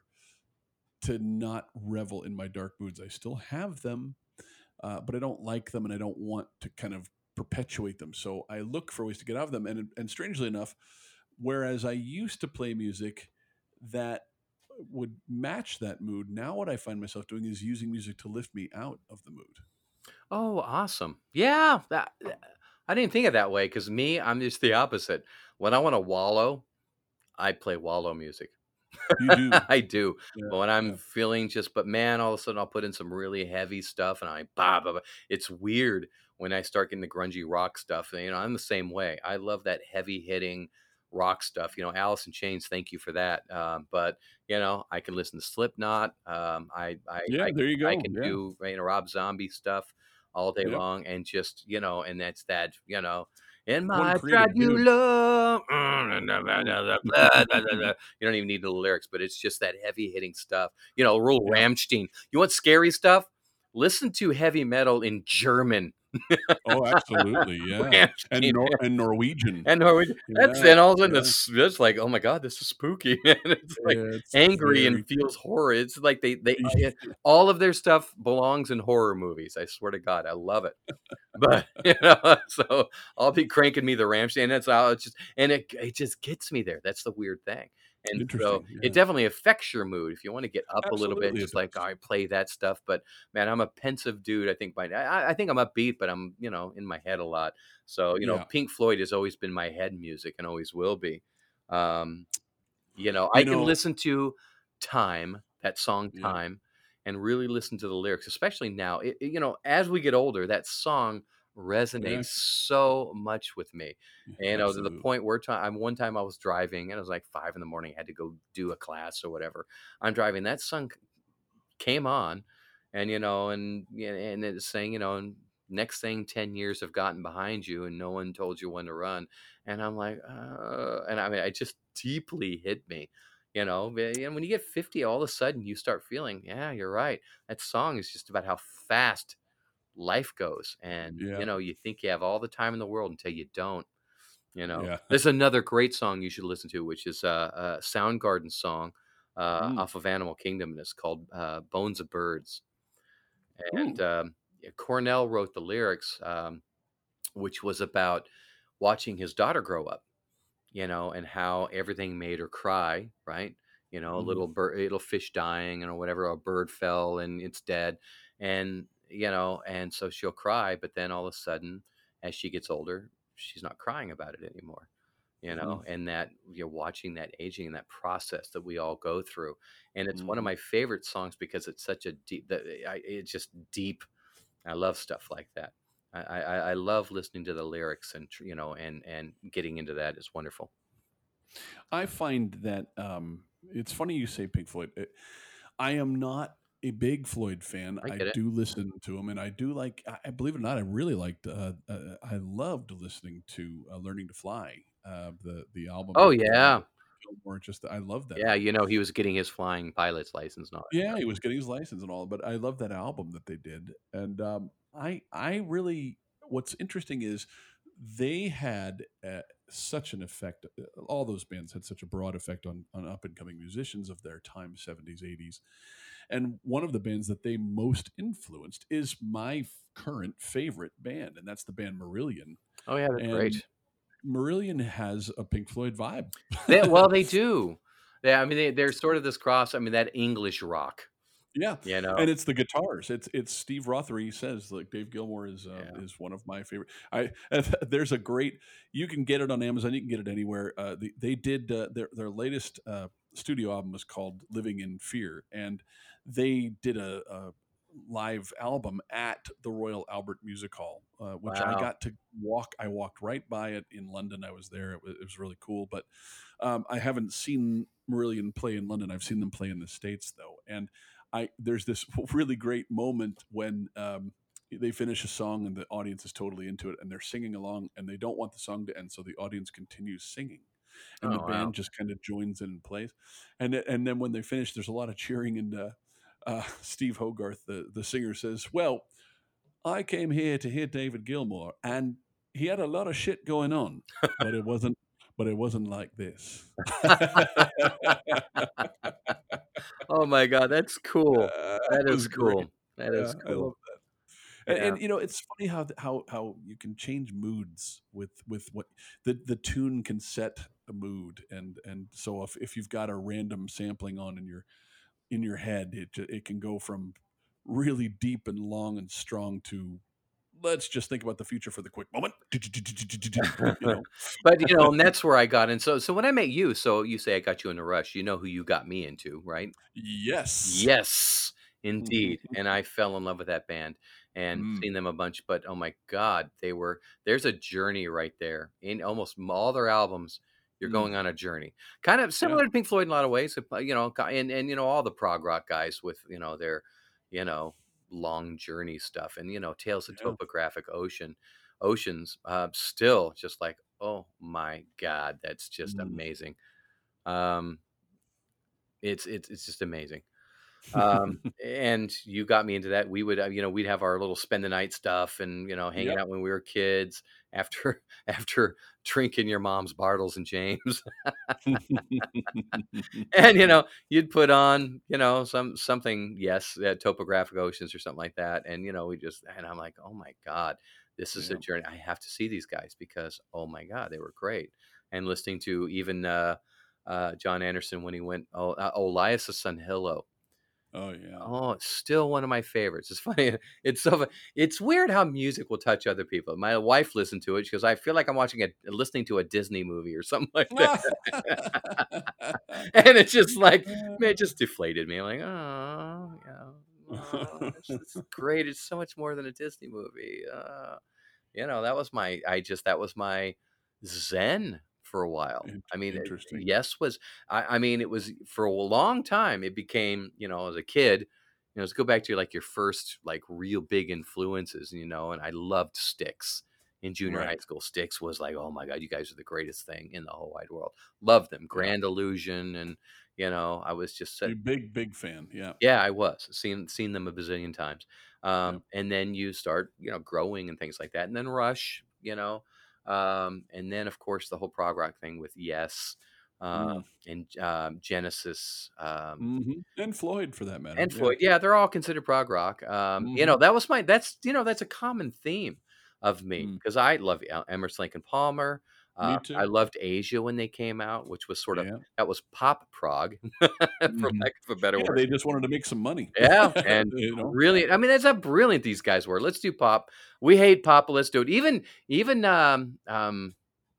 S1: to not revel in my dark moods. I still have them, uh, but I don't like them, and I don't want to kind of perpetuate them. So I look for ways to get out of them. And and strangely enough, whereas I used to play music that would match that mood, now what I find myself doing is using music to lift me out of the mood.
S2: oh awesome, yeah. That I didn't think of that way because me, I'm just the opposite. When I want to wallow, I play wallow music.
S1: You do,
S2: I do.
S1: yeah,
S2: But when I'm
S1: yeah,
S2: feeling just, but man, all of a sudden I'll put in some really heavy stuff and I, bah, bah, bah. It's weird when I start getting the grungy rock stuff. You know, I'm the same way. I love that heavy hitting rock stuff. You know, Alice in Chains, thank you for that. Um, but you know, I can listen to Slipknot. Um, I, I,
S1: yeah.
S2: I
S1: There
S2: can,
S1: you
S2: I
S1: go.
S2: can
S1: Yeah,
S2: do you know Rob Zombie stuff all day
S1: yep.
S2: long, and just you know, and that's that. You know, in
S1: What a
S2: my
S1: creative dude.
S2: Dracula.
S1: Mm,
S2: You don't even need the lyrics, but it's just that heavy hitting stuff. You know, real
S1: yeah.
S2: Ramstein. You want scary stuff? Listen to heavy metal in German.
S1: Oh, absolutely. Yeah, and
S2: Ramstein.
S1: Nor- and Norwegian.
S2: And Norwegian. That's
S1: Yeah,
S2: and all of a sudden
S1: yeah.
S2: it's it's like, oh my god, this is spooky, man. It's like
S1: It's
S2: angry and
S1: very
S2: feels horror. It's like they they uh, all of their stuff belongs in horror movies. I swear to God, I love it. But you know, so I'll be cranking me the Ramstein. And that's how it's just and it it just gets me there. That's the weird thing. And so
S1: interesting.
S2: it
S1: Yeah,
S2: definitely affects your mood. If you want to get up a little bit,
S1: absolutely, it
S2: just like
S1: does.
S2: I play that stuff. But man, I'm a pensive dude. I think by I, I think I'm upbeat, but I'm you know in my head a lot. So you know,
S1: Yeah.
S2: Pink Floyd has always been my head music and always will be. Um, you know, I
S1: You
S2: can
S1: know,
S2: listen to Time, that song
S1: yeah,
S2: Time, and really listen to the lyrics, especially now. It, it- you know, as we get older, that song
S1: yeah,
S2: resonates so much with me. And, you know, to the
S1: absolutely.
S2: point where time one time I was driving and it was like five in the morning, I had to go do a class or whatever. I'm driving, that song c- came on, and you know, and yeah, and it's saying, you know, and next thing ten years have gotten behind you and no one told you when to run. And I'm like, uh, and I mean, it just deeply hit me, you know. but- And when you get fifty, all of a sudden you start feeling, yeah, you're right. That song is just about how fast life goes. And, you
S1: Yeah,
S2: know, you think you have all the time in the world until you don't, you know.
S1: yeah.
S2: There's another great song you should listen to, which is uh, a Soundgarden song uh,
S1: Mm.
S2: off of Animal Kingdom, and it's called uh, Bones of Birds. And
S1: Ooh,
S2: um, yeah, Cornell wrote the lyrics, um, which was about watching his daughter grow up, you know, and how everything made her cry, right? You know, a
S1: mhm.
S2: little bird, little fish dying, and or whatever, a bird fell and it's dead, and you know, and so she'll cry, but then all of a sudden, as she gets older, she's not crying about it anymore. You
S1: Mhm.
S2: know, and that you're watching that aging and that process that we all go through. And it's one of
S1: Mhm.
S2: my favorite songs because it's such a deep that I, it's just deep. I love stuff like that. I, I, I love listening to the lyrics and tr- you know and and getting into that is wonderful.
S1: I find that um, it's funny you say Pink Floyd. It- I am not a big Floyd fan.
S2: I
S1: I
S2: get it.
S1: do listen to him, and I do like. I I- believe it or not, I really liked. Uh, uh, I loved listening to uh, "Learning to Fly," uh, the the album
S2: Oh
S1: that came out
S2: yeah,
S1: with Gilmore. Just I love that
S2: yeah. You
S1: album.
S2: know, he was getting his flying pilot's license and all that
S1: Yeah,
S2: stuff.
S1: he was getting his license and all, but I love that album that they did. And um, I I really what's interesting is they had uh, such an effect. uh, All those bands had such a broad effect on on up and coming musicians of their time, seventies, eighties. And one of the bands that they most influenced is my f- current favorite band, and that's the band Marillion.
S2: Oh yeah, they're
S1: And
S2: great.
S1: Marillion has a Pink Floyd vibe.
S2: They, well, they do. Yeah, I mean, they, they're sort of this cross. I mean, that English rock.
S1: Yeah,
S2: You know.
S1: and it's the guitars. It's it's Steve Rothery says like Dave Gilmour is uh,
S2: Yeah.
S1: is one of my favorite. I there's a great you can get it on Amazon. You can get it anywhere. Uh, the, they did uh, their their latest uh, studio album was called Living in Fear, and they did a, a live album at the Royal Albert Music Hall, uh, which I
S2: Wow.
S1: got to walk. I walked right by it in London. I was there. It was, it was really cool, but um, I haven't seen Marillion play in London. I've seen them play in the States though, and I there's this really great moment when um, they finish a song and the audience is totally into it and they're singing along and they don't want the song to end, so the audience continues singing, and the
S2: Oh wow.
S1: band just kind of joins in and plays, and th- and then when they finish, there's a lot of cheering, and uh, uh, Steve Hogarth, the the singer, says, "Well, I came here to hear David Gilmour, and he had a lot of shit going on, but it wasn't." But it wasn't like this.
S2: Oh my God, that's cool.
S1: Uh,
S2: That
S1: it
S2: is
S1: was great.
S2: cool. That
S1: Yeah,
S2: is
S1: I love
S2: cool.
S1: that. And,
S2: Yeah.
S1: and you know, it's funny how th- how how you can change moods with with what the the tune can set a mood, and and so if if you've got a random sampling on in your in your head, it ju- it can go from really deep and long and strong to let's just think about the future for the quick moment. You know.
S2: But, you know, and that's where I got in. So so when I met you, so you say I got you in a rush. You know who you got me into, right?
S1: Yes.
S2: Yes, indeed. And I fell in love with that band and
S1: Mm,
S2: seen them a bunch, but oh my God, they were there's a journey right there. In almost m- all their albums, you're
S1: mm,
S2: going on a journey. Kind of
S1: yeah.
S2: similar to Pink Floyd in a lot of ways, uh, you know, ki- and and you know all the prog rock guys with, you know, their, you know, long journey stuff and you know, Tales of
S1: Yeah.
S2: Topographic Ocean Oceans, uh still just like, oh my God, that's just
S1: Mm.
S2: amazing. Um it's it's it's just amazing. Um, and you got me into that. We would, uh, you know, we'd have our little spend the night stuff and, you know, hanging
S1: Yep.
S2: out when we were kids after after drinking your mom's Bartles and James. And, you know, you'd put on, you know, some something, yes, uh, Topographic Oceans or something like that. And, you know, we just and I'm like, "Oh my God, this is a
S1: Yeah.
S2: journey. I have to see these guys because, oh my God, they were great." And listening to even uh uh John Anderson when he went, oh, uh, Elias Sanhillo.
S1: Oh yeah.
S2: Oh, it's still one of my favorites. It's funny. It's so fu it's weird how music will touch other people. My wife listened to it. She goes, "I feel like I'm watching a listening to a Disney movie or something like that." And it's just like, man, it just deflated me. I'm like, "Oh, yeah, oh, it's it's great. It's so much more than a Disney movie." Uh, you know, that was my I just that was my zen for a while.
S1: In-
S2: I mean, uh,
S1: Interesting.
S2: yes was I I mean, it was for a long time, it became, you know, as a kid, you know, let's go back to like your first like real big influences, you know, and I loved Styx in junior high
S1: Right.
S2: school. Styx was like, oh my God, you guys are the greatest thing in the whole wide world. Loved them.
S1: Yeah.
S2: Grand Illusion. And, you know, I was just such
S1: You big, big fan. Yeah.
S2: yeah, I was. Seen seen them a bazillion times.
S1: Yeah.
S2: Um, and then you start, you know, growing and things like that. And then Rush, you know, um, and then of course the whole prog rock thing with Yes, uh,
S1: Mm.
S2: and um, Genesis, um,
S1: Hmm. And Floyd, for that matter.
S2: and
S1: Yeah.
S2: Floyd. Yeah, they're all considered prog rock. Um, you
S1: Hmm.
S2: know, that was my that's you know that's a common theme of me
S1: Mm.
S2: because I love El- Emerson Lake and Palmer. Uh,
S1: Me
S2: I
S1: too.
S2: loved Asia when they came out, which was sort of
S1: Yeah.
S2: that was pop prog, for
S1: Mhm.
S2: lack of a better
S1: Yeah,
S2: word.
S1: they just wanted to make some money.
S2: Yeah, and
S1: You know?
S2: brilliant. I mean, that's how brilliant these guys were. Let's do pop. We hate pop. Let's do it. Even even um um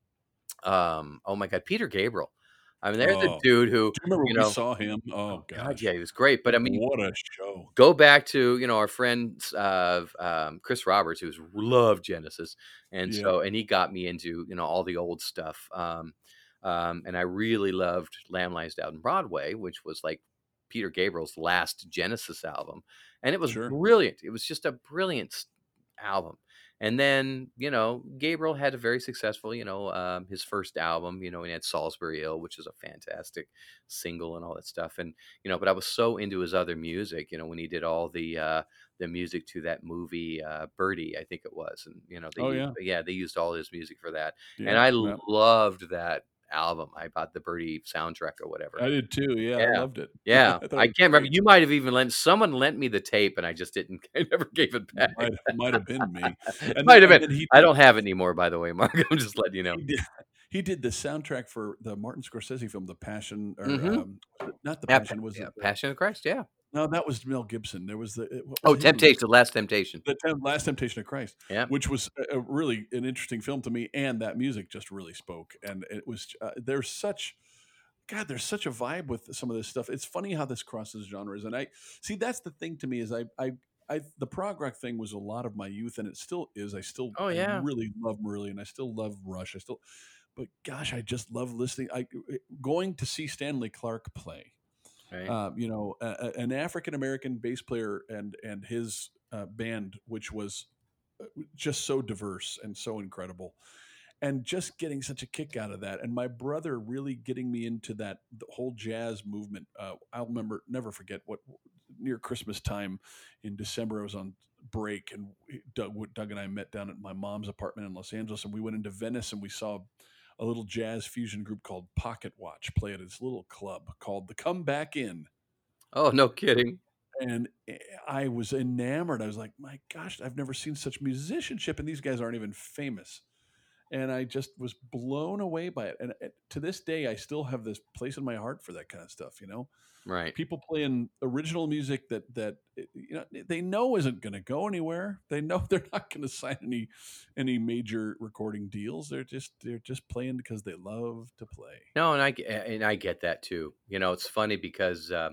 S2: um oh my god, Peter Gabriel. I mean, there's a
S1: Oh,
S2: dude who,
S1: do you remember
S2: you
S1: we
S2: know,
S1: saw him?
S2: oh
S1: Oh
S2: god, yeah,
S1: gosh.
S2: he was great. But I mean,
S1: What a show.
S2: go back to, you know, our friend uh, um, Chris Roberts, who's loved Genesis, and
S1: Yep,
S2: so and he got me into, you know, all the old stuff. Um, um, and I really loved Lamb Lies Down Broadway, which was like Peter Gabriel's last Genesis album, and it was
S1: sure.
S2: brilliant. It was just a brilliant s- album. And then, you know, Gabriel had a very successful, you know, um, his first album, you know, he had Salisbury Hill, which is a fantastic single and all that stuff. And you know, but I was so into his other music, you know, when he did all the uh the music to that movie uh Birdie, I think it was. And you know, they
S1: Oh,
S2: used
S1: yeah.
S2: yeah, they used all his music for that. And
S1: Yep,
S2: I
S1: yep.
S2: loved that album. I bought the Birdie soundtrack or whatever.
S1: I did too, yeah, I
S2: Yeah.
S1: loved it.
S2: Yeah.
S1: I thought
S2: I
S1: it was
S2: can't remember.
S1: great.
S2: You might have even lent someone lent me the tape and I just didn't I never gave it back.
S1: Might might have been me. And then
S2: Might have
S1: and
S2: been.
S1: then he
S2: I
S1: did
S2: don't have it anymore, by the way, Mark. I'm just letting you know.
S1: he did he did the soundtrack for the Martin Scorsese film, The Passion, or,
S2: Mm-hmm.
S1: um, was it not The
S2: Yeah,
S1: Passion, was
S2: yeah,
S1: it the
S2: Passion of Christ, yeah.
S1: no, that was Mel Gibson. There was the eh, what was
S2: Oh,
S1: his movie?
S2: Temptation, The Last Temptation.
S1: The Tem Last Temptation of Christ,
S2: Yeah.
S1: which was a a really an interesting film to me, and that music just really spoke, and it was, uh, there's such God, there's such a vibe with some of this stuff. It's funny how this crosses genres, and I see that's the thing to me is I I I the prog rock thing was a lot of my youth, and it still is. I still
S2: Oh
S1: I
S2: yeah.
S1: really love Marillion. I still love Rush. I still, but gosh, I just love listening. I eh, going to see Stanley Clark play.
S2: Right.
S1: Um, you know, a, a- an African American bass player and and his uh, band, which was uh, just so diverse and so incredible, and just getting such a kick out of that. And my brother really getting me into that the whole jazz movement. Uh, I'll remember, never forget what near Christmas time in December, I was on break, and Doug, Doug and I met down at my mom's apartment in Los Angeles, and we went into Venice and we saw a little jazz fusion group called Pocket Watch play at this little club called the Come Back Inn.
S2: Oh, no kidding.
S1: And eh, I was enamored. I was like, my gosh, I've never seen such musicianship, and these guys aren't even famous. And I just was blown away by it. And eh, to this day, I still have this place in my heart for that kind of stuff. You know,
S2: Right.
S1: people playing original music that that eh, you know they know isn't going to go anywhere. They know they're not going to sign any any major recording deals. They're just they're just playing because they love to play.
S2: No, and I ge- and I get that too. You know, it's funny because uh,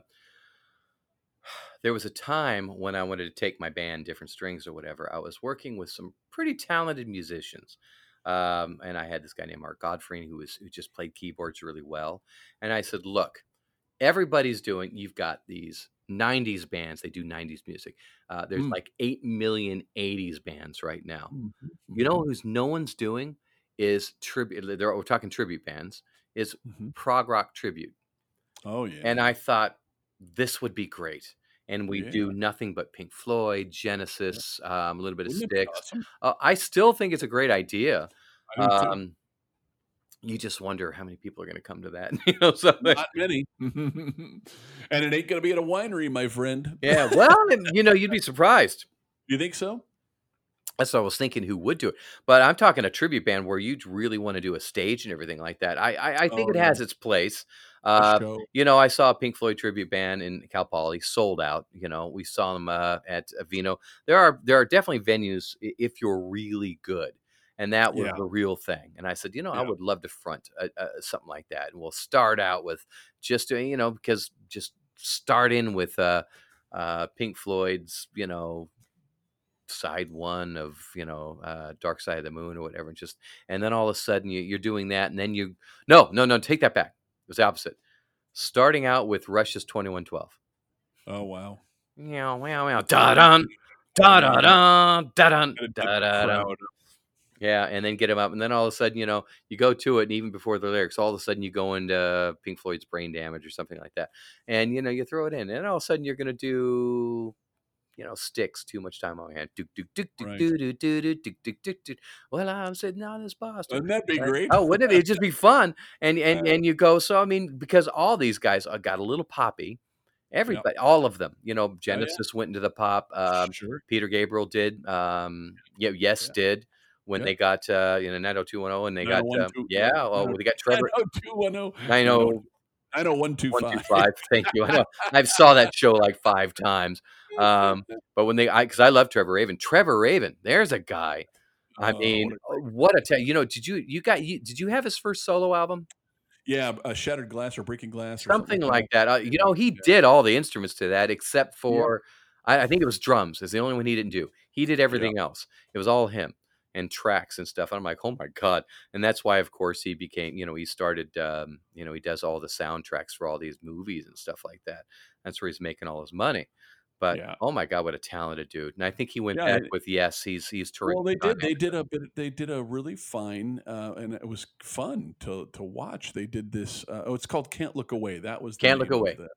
S2: there was a time when I wanted to take my band, Different Strings or whatever. I was working with some pretty talented musicians, um, and I had this guy named Mark Godfrey who was who just played keyboards really well. And I said, "Look, everybody's doing. You've got these nineties bands. They do nineties music. Uh, there's
S1: Mm.
S2: like eight million eighties bands right now.
S1: Mhm,
S2: You know
S1: mhm,
S2: who's no one's doing is tribute. They're, we're talking tribute bands. Is
S1: mhm.
S2: prog rock tribute."
S1: Oh yeah,
S2: And I thought this would be great. And we
S1: yeah.
S2: do nothing but Pink Floyd,
S1: Yeah.
S2: Genesis, um, a little bit of
S1: Wouldn't it be
S2: Styx.
S1: awesome?
S2: Uh, I still think it's a great idea.
S1: I do too.
S2: Um, you just wonder how many people are going to come to that. You know, so
S1: Not many. And it ain't gonna be at a winery, my friend.
S2: yeah. Well, and, you know, you'd be surprised.
S1: You think so?
S2: That's what I was thinking. Who would do it? But I'm talking a tribute band where you really want to do a stage and everything like that. I I, I think
S1: Oh,
S2: it
S1: yeah.
S2: has its place.
S1: A
S2: Uh,
S1: show.
S2: you know, I saw a Pink Floyd tribute band in Cal Poly, sold out. You know, we saw them uh, at Vino. There are there are definitely venues i- if you're really good, and that was
S1: Yeah,
S2: the real thing. And I said, you know, I
S1: yeah.
S2: would love to front a, a, something like that, and we'll start out with just doing, you know, because just start in with uh, uh, Pink Floyd's, you know, side one of, you know, uh Dark Side of the Moon or whatever, and just and then all of a sudden you, you're doing that, and then you no no no take that back. It was the opposite. Starting out with Rush's twenty-one twelve.
S1: Oh, wow.
S2: Meow meow meow da dun
S1: Oh,
S2: da
S1: yeah,
S2: da
S1: you
S2: dun da dun
S1: gotta get
S2: da
S1: the
S2: da dun.
S1: crowd.
S2: Yeah, and then get them up, and then all of a sudden, you know, you go to it, and even before the lyrics, all of a sudden you go into Pink Floyd's Brain Damage or something like that, and you know you throw it in, and all of a sudden you're gonna do, you know, Sticks, Too Much Time on My Hand. Do, do, do, do,
S1: Right.
S2: do, do, do, do, do, do, do, do. Well, I'm sitting on this Boston.
S1: Wouldn't that be
S2: Right?
S1: great?
S2: Oh, wouldn't it? It'd just be fun. And and
S1: Uh,
S2: and you go. So I mean, because all these guys uh, got a little poppy.
S1: yep.
S2: Everybody, all of them. You know,
S1: Oh, yeah.
S2: Genesis went into the pop. Um,
S1: Sure.
S2: Peter Gabriel did. Um, yeah, Yes
S1: Yeah.
S2: did. when
S1: Yeah.
S2: they got uh, you know nine oh two one oh, and they got uh,
S1: nine oh one two,
S2: yeah,
S1: yeah,
S2: oh, they got Trevor
S1: nine oh two one oh,
S2: nine
S1: nine oh
S2: oh
S1: nine oh one two
S2: one two
S1: five.
S2: five. Thank you. I know I've saw that show like five times. Um, but when they, I because I love Trevor Rabin. Trevor Rabin, there's a guy. I
S1: Oh,
S2: mean,
S1: what a
S2: uh,
S1: great
S2: what a ta you know, did you you got you did you have his first solo album?
S1: Yeah, uh, Shattered Glass or Breaking Glass or something
S2: Something
S1: like
S2: like
S1: that.
S2: that. Uh, you
S1: Yeah,
S2: know, he
S1: yeah.
S2: did all the instruments to that except
S1: Yep,
S2: for I I think it was drums is the only one he didn't do. He did
S1: yeah,
S2: everything else. It was all him and tracks and stuff. And I'm like, "Oh my god." And that's why, of course, he became, you know, he started, um, you know, he does all the soundtracks for all these movies and stuff like that. That's where he's making all his money. But,
S1: yeah.
S2: oh my god, what a talented dude. And I think he went
S1: Yeah,
S2: back
S1: and
S2: with Yes, he's he's touring
S1: well, they
S2: with John
S1: did they
S2: Anderson.
S1: did a bit they did a really fine, uh, and it was fun to to watch. They did this, uh, oh, it's called Can't Look Away. That was the
S2: Can't Look
S1: name of
S2: Away.
S1: the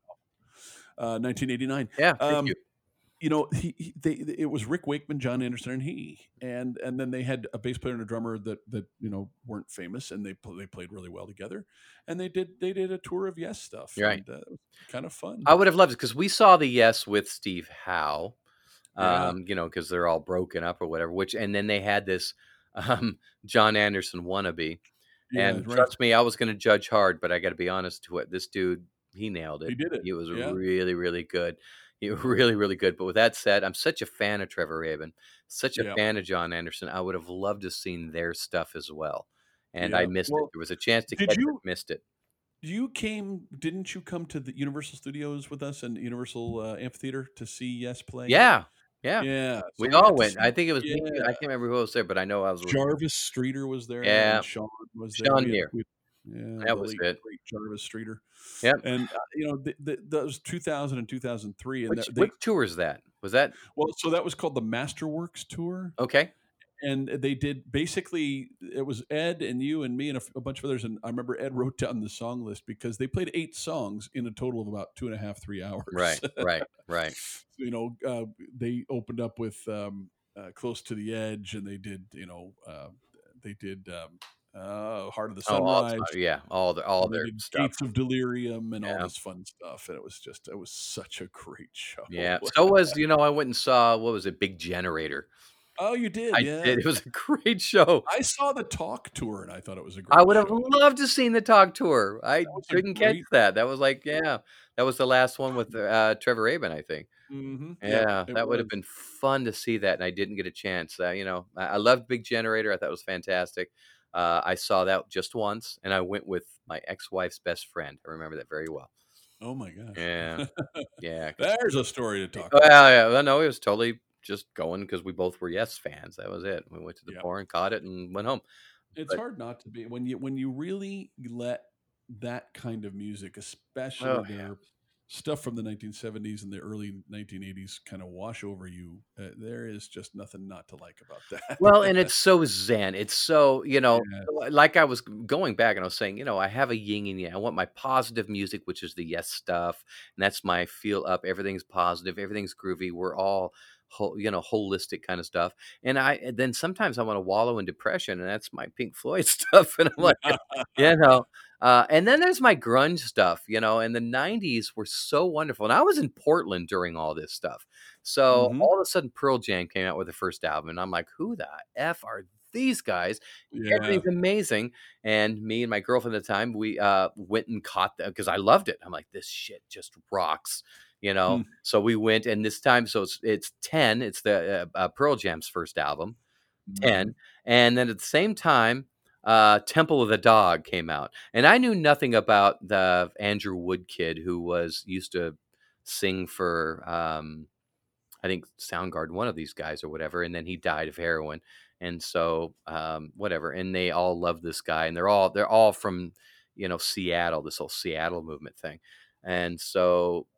S1: uh, nineteen eighty-nine.
S2: Yeah, thank
S1: Um,
S2: you.
S1: you know, he, he they it was Rick Wakeman, John Anderson, and he, and and then they had a bass player and a drummer that that you know weren't famous, and they pl- they played really well together, and they did they did a tour of Yes stuff,
S2: You're right.
S1: and uh, it was kind of fun.
S2: I would have loved it because we saw the Yes with Steve Howe.
S1: Yeah,
S2: Um, you know, because they're all broken up or whatever, which and then they had this, um, John Anderson wannabe,
S1: yeah,
S2: and
S1: right.
S2: trust me, I was gonna judge hard, but I gotta be honest to it, this dude, he nailed
S1: He
S2: it.
S1: did it.
S2: He was
S1: Yeah,
S2: really, really good. He really, really good, but with that said, I'm such a fan of Trevor Rabin, such a
S1: yeah,
S2: fan of John Anderson, I would have loved to have seen their stuff as well, and I
S1: yeah.
S2: missed it.
S1: Well,
S2: There was a chance to
S1: did
S2: catch it,
S1: you
S2: missed it.
S1: you came? Didn't you come to the Universal Studios with us and Universal uh, Amphitheater to see Yes play?
S2: Yeah, yeah,
S1: Yeah, so
S2: we
S1: we
S2: all
S1: got to
S2: went.
S1: see.
S2: I think it was me,
S1: Yeah,
S2: I can't remember who else there, but I know I was with
S1: Jarvis Streeter was there, and
S2: yeah,
S1: Sean was there.
S2: Sean
S1: We had,
S2: Muir.
S1: we yeah,
S2: That
S1: the
S2: was
S1: late
S2: it.
S1: great Jarvis Streeter,
S2: Yep.
S1: and uh, you know, the, the, that was two thousand and two thousand three, and
S2: Which
S1: that
S2: which
S1: they
S2: tour is that? Was that
S1: well, so that was called the Masterworks tour,
S2: okay?
S1: and they did basically it was Ed and you and me and a, f- a bunch of others, and I remember Ed wrote down the song list because they played eight songs in a total of about two and a half, three hours.
S2: Right, right, right.
S1: So, you know, uh, they opened up with um, uh, "Close to the Edge," and they did, you know, uh, they did um, uh, "Heart of the
S2: Oh, all
S1: Sunrise,"
S2: the yeah, all the all
S1: and they
S2: their
S1: did
S2: stuff.
S1: "Gates of Delirium," and all
S2: Yeah,
S1: this fun stuff. And it was just, it was such a great show.
S2: yeah. So was you know, I went and saw what was it, Big Generator.
S1: Oh, you did,
S2: I
S1: yeah.
S2: did. It was a great show.
S1: I saw the Talk tour, and I thought it was a
S2: I
S1: great
S2: would have
S1: show.
S2: loved to seen the Talk Tour. I
S1: That was a
S2: couldn't catch
S1: great.
S2: that. That was like, yeah, that was the last one with uh, Trevor Rabin, I think.
S1: Hmm. Yep,
S2: Yeah,
S1: it
S2: that would have
S1: was.
S2: been fun to see that, and I didn't get a chance. Uh, you know, I, I loved Big Generator. I thought it was fantastic. Uh, I saw that just once, and I went with my ex-wife's best friend. I remember that very well.
S1: Oh my gosh.
S2: Yeah, yeah. 'Cause
S1: There's a story to talk
S2: well,
S1: about.
S2: yeah, well, no, it was totally just going because we both were Yes fans. That was it. We went to the
S1: Yeah.
S2: bar and caught it and went home.
S1: It's
S2: But
S1: hard not to be when you when you really let that kind of music, especially
S2: oh yeah.
S1: their stuff from the nineteen seventies and the early nineteen eighties, kind of wash over you. Uh, there is just nothing not to like about
S2: Well, and
S1: that.
S2: it's so zen. It's so, you know,
S1: Yes.
S2: like I was g- going back and I was saying, you know, I have a yin and yang. I want my positive music, which is the Yes stuff, and that's my feel up. Everything's positive, everything's groovy. We're all, whole, you know, holistic kind of stuff. And I and then sometimes I want to wallow in depression, and that's my Pink Floyd stuff. And I'm like, you know, uh, and then there's my grunge stuff, you know, and the nineties were so wonderful. And I was in Portland during all this stuff. So
S1: Hmm.
S2: all of a sudden, Pearl Jam came out with their first album, and I'm like, who the F are these guys?
S1: Yeah.
S2: Everything's amazing. And me and my girlfriend at the time, we uh, went and caught them because I loved it. I'm like, this shit just rocks, you know?
S1: Hmm.
S2: So we went, and this time, so it's, it's ten, it's the uh, uh, Pearl Jam's first album,
S1: Hmm.
S2: ten. And then at the same time, uh, Temple of the Dog came out. And I knew nothing about the Andrew Wood kid who was used to sing for um, I think Soundgarden, one of these guys or whatever, and then he died of heroin. And so um, whatever. And they all love this guy, and they're all they're all from, you know, Seattle, this whole Seattle movement thing. And so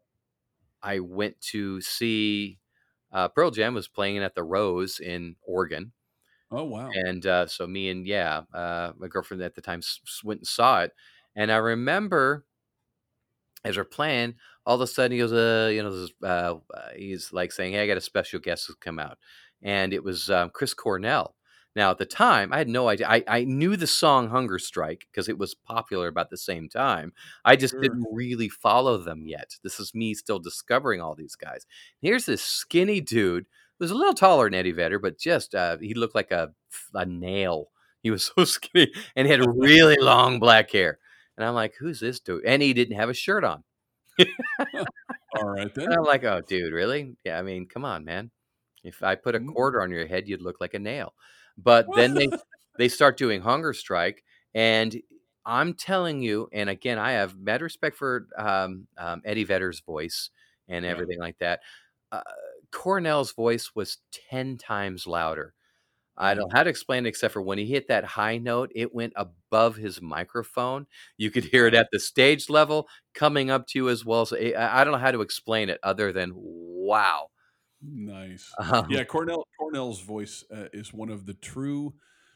S2: I went to see uh, Pearl Jam was playing at the Rose in Oregon.
S1: Oh wow.
S2: And uh, so me and yeah, uh, my girlfriend at the time s- s- went and saw it. And I remember as we're playing, all of a sudden he goes, uh, you know, this, uh, uh, he's like saying, "Hey, I got a special guest who's come out," and it was um, Chris Cornell. Now at the time, I had no idea. I, I knew the song "Hunger Strike" because it was popular about the same time. I just
S1: Sure.
S2: didn't really follow them yet. This is me still discovering all these guys. Here's this skinny dude was a little taller than Eddie Vedder, but just uh, he looked like a a nail. He was so skinny and he had really long black hair. And I'm like, who's this dude? And he didn't have a shirt on.
S1: All right
S2: And
S1: then.
S2: I'm like, oh, dude, really? Yeah, I mean, come on, man. If I put a
S1: Mm.
S2: quarter on your head, you'd look like a nail. But then they they start doing Hunger Strike, and I'm telling you, and again, I have mad respect for um, um, Eddie Vedder's voice and
S1: Yeah.
S2: everything like that. Uh, Cornell's voice was ten times louder. I
S1: Yeah.
S2: don't know how to explain it except for when he hit that high note, it went above his microphone. You could hear it
S1: Wow.
S2: at the stage level coming up to you as well. So eh, I I don't know how to explain it other than wow.
S1: Nice.
S2: Um,
S1: Yeah, Cornell Cornell's voice uh, is one of the true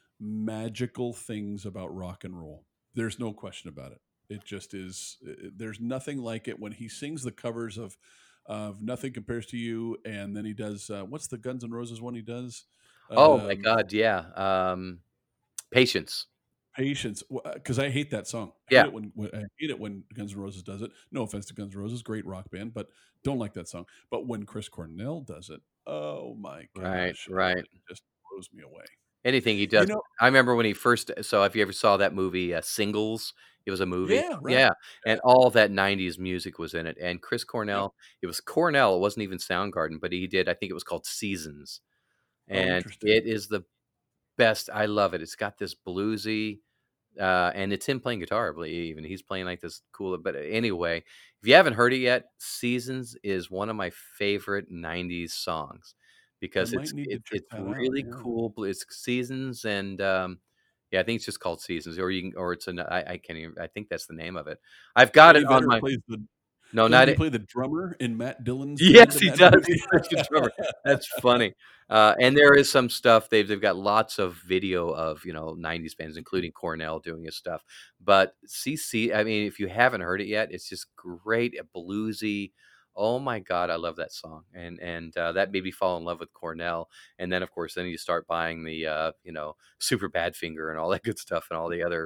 S1: magical things about rock and roll. There's no question about it. It just is. uh, There's nothing like it when he sings the covers of of "Nothing Compares to You," and then he does uh, what's the Guns N' Roses one he does?
S2: oh my
S1: Um,
S2: god, yeah. Um, Patience.
S1: Patience, because I hate that song. I hate
S2: Yeah,
S1: it when, when I hate it when Guns N' Roses does it. No offense to Guns N' Roses, great rock band, but don't like that song. But when Chris Cornell does it, oh my
S2: right,
S1: gosh, uh,
S2: right.
S1: it just blows me away.
S2: Anything he
S1: You
S2: does.
S1: know,
S2: I remember when he first so if you ever saw that movie, uh, Singles, it was a movie.
S1: yeah, right.
S2: Yeah,
S1: Yeah.
S2: and all that nineties music was in it, and Chris
S1: Yep.
S2: Cornell it was Cornell, it wasn't even Soundgarden, but he did I think it was called Seasons,
S1: Oh,
S2: and
S1: interesting.
S2: it is the best. I love it. It's got this bluesy, uh, and it's him playing guitar, I believe even. He's playing like this cool but anyway, if you haven't heard it yet, Seasons is one of my favorite nineties songs
S1: I
S2: because
S1: might
S2: it's
S1: need to
S2: it's
S1: check
S2: it's
S1: that out.
S2: really
S1: Yeah.
S2: cool. blu- It's Seasons and um, yeah, I think it's just called Seasons, or you can, or it's an I, I can't even. I think that's the name of it. I've got it
S1: Eddie
S2: on
S1: Vedder
S2: my
S1: plays the
S2: no,
S1: doesn't
S2: not
S1: he
S2: it.
S1: play the drummer in Matt Dillon's band
S2: Yes,
S1: in
S2: he
S1: that
S2: does.
S1: movie?
S2: He's such a good drummer. That's funny. Uh, and there is some stuff they've they've got lots of video of, you know, nineties bands, including Cornell doing his stuff. But C C, I mean, if you haven't heard it yet, it's just great, uh, bluesy. Oh my God, I love that song. And and uh, that made me fall in love with Cornell. And then of course, then you start buying the uh, you know, Super Badfinger and all that good stuff and all the other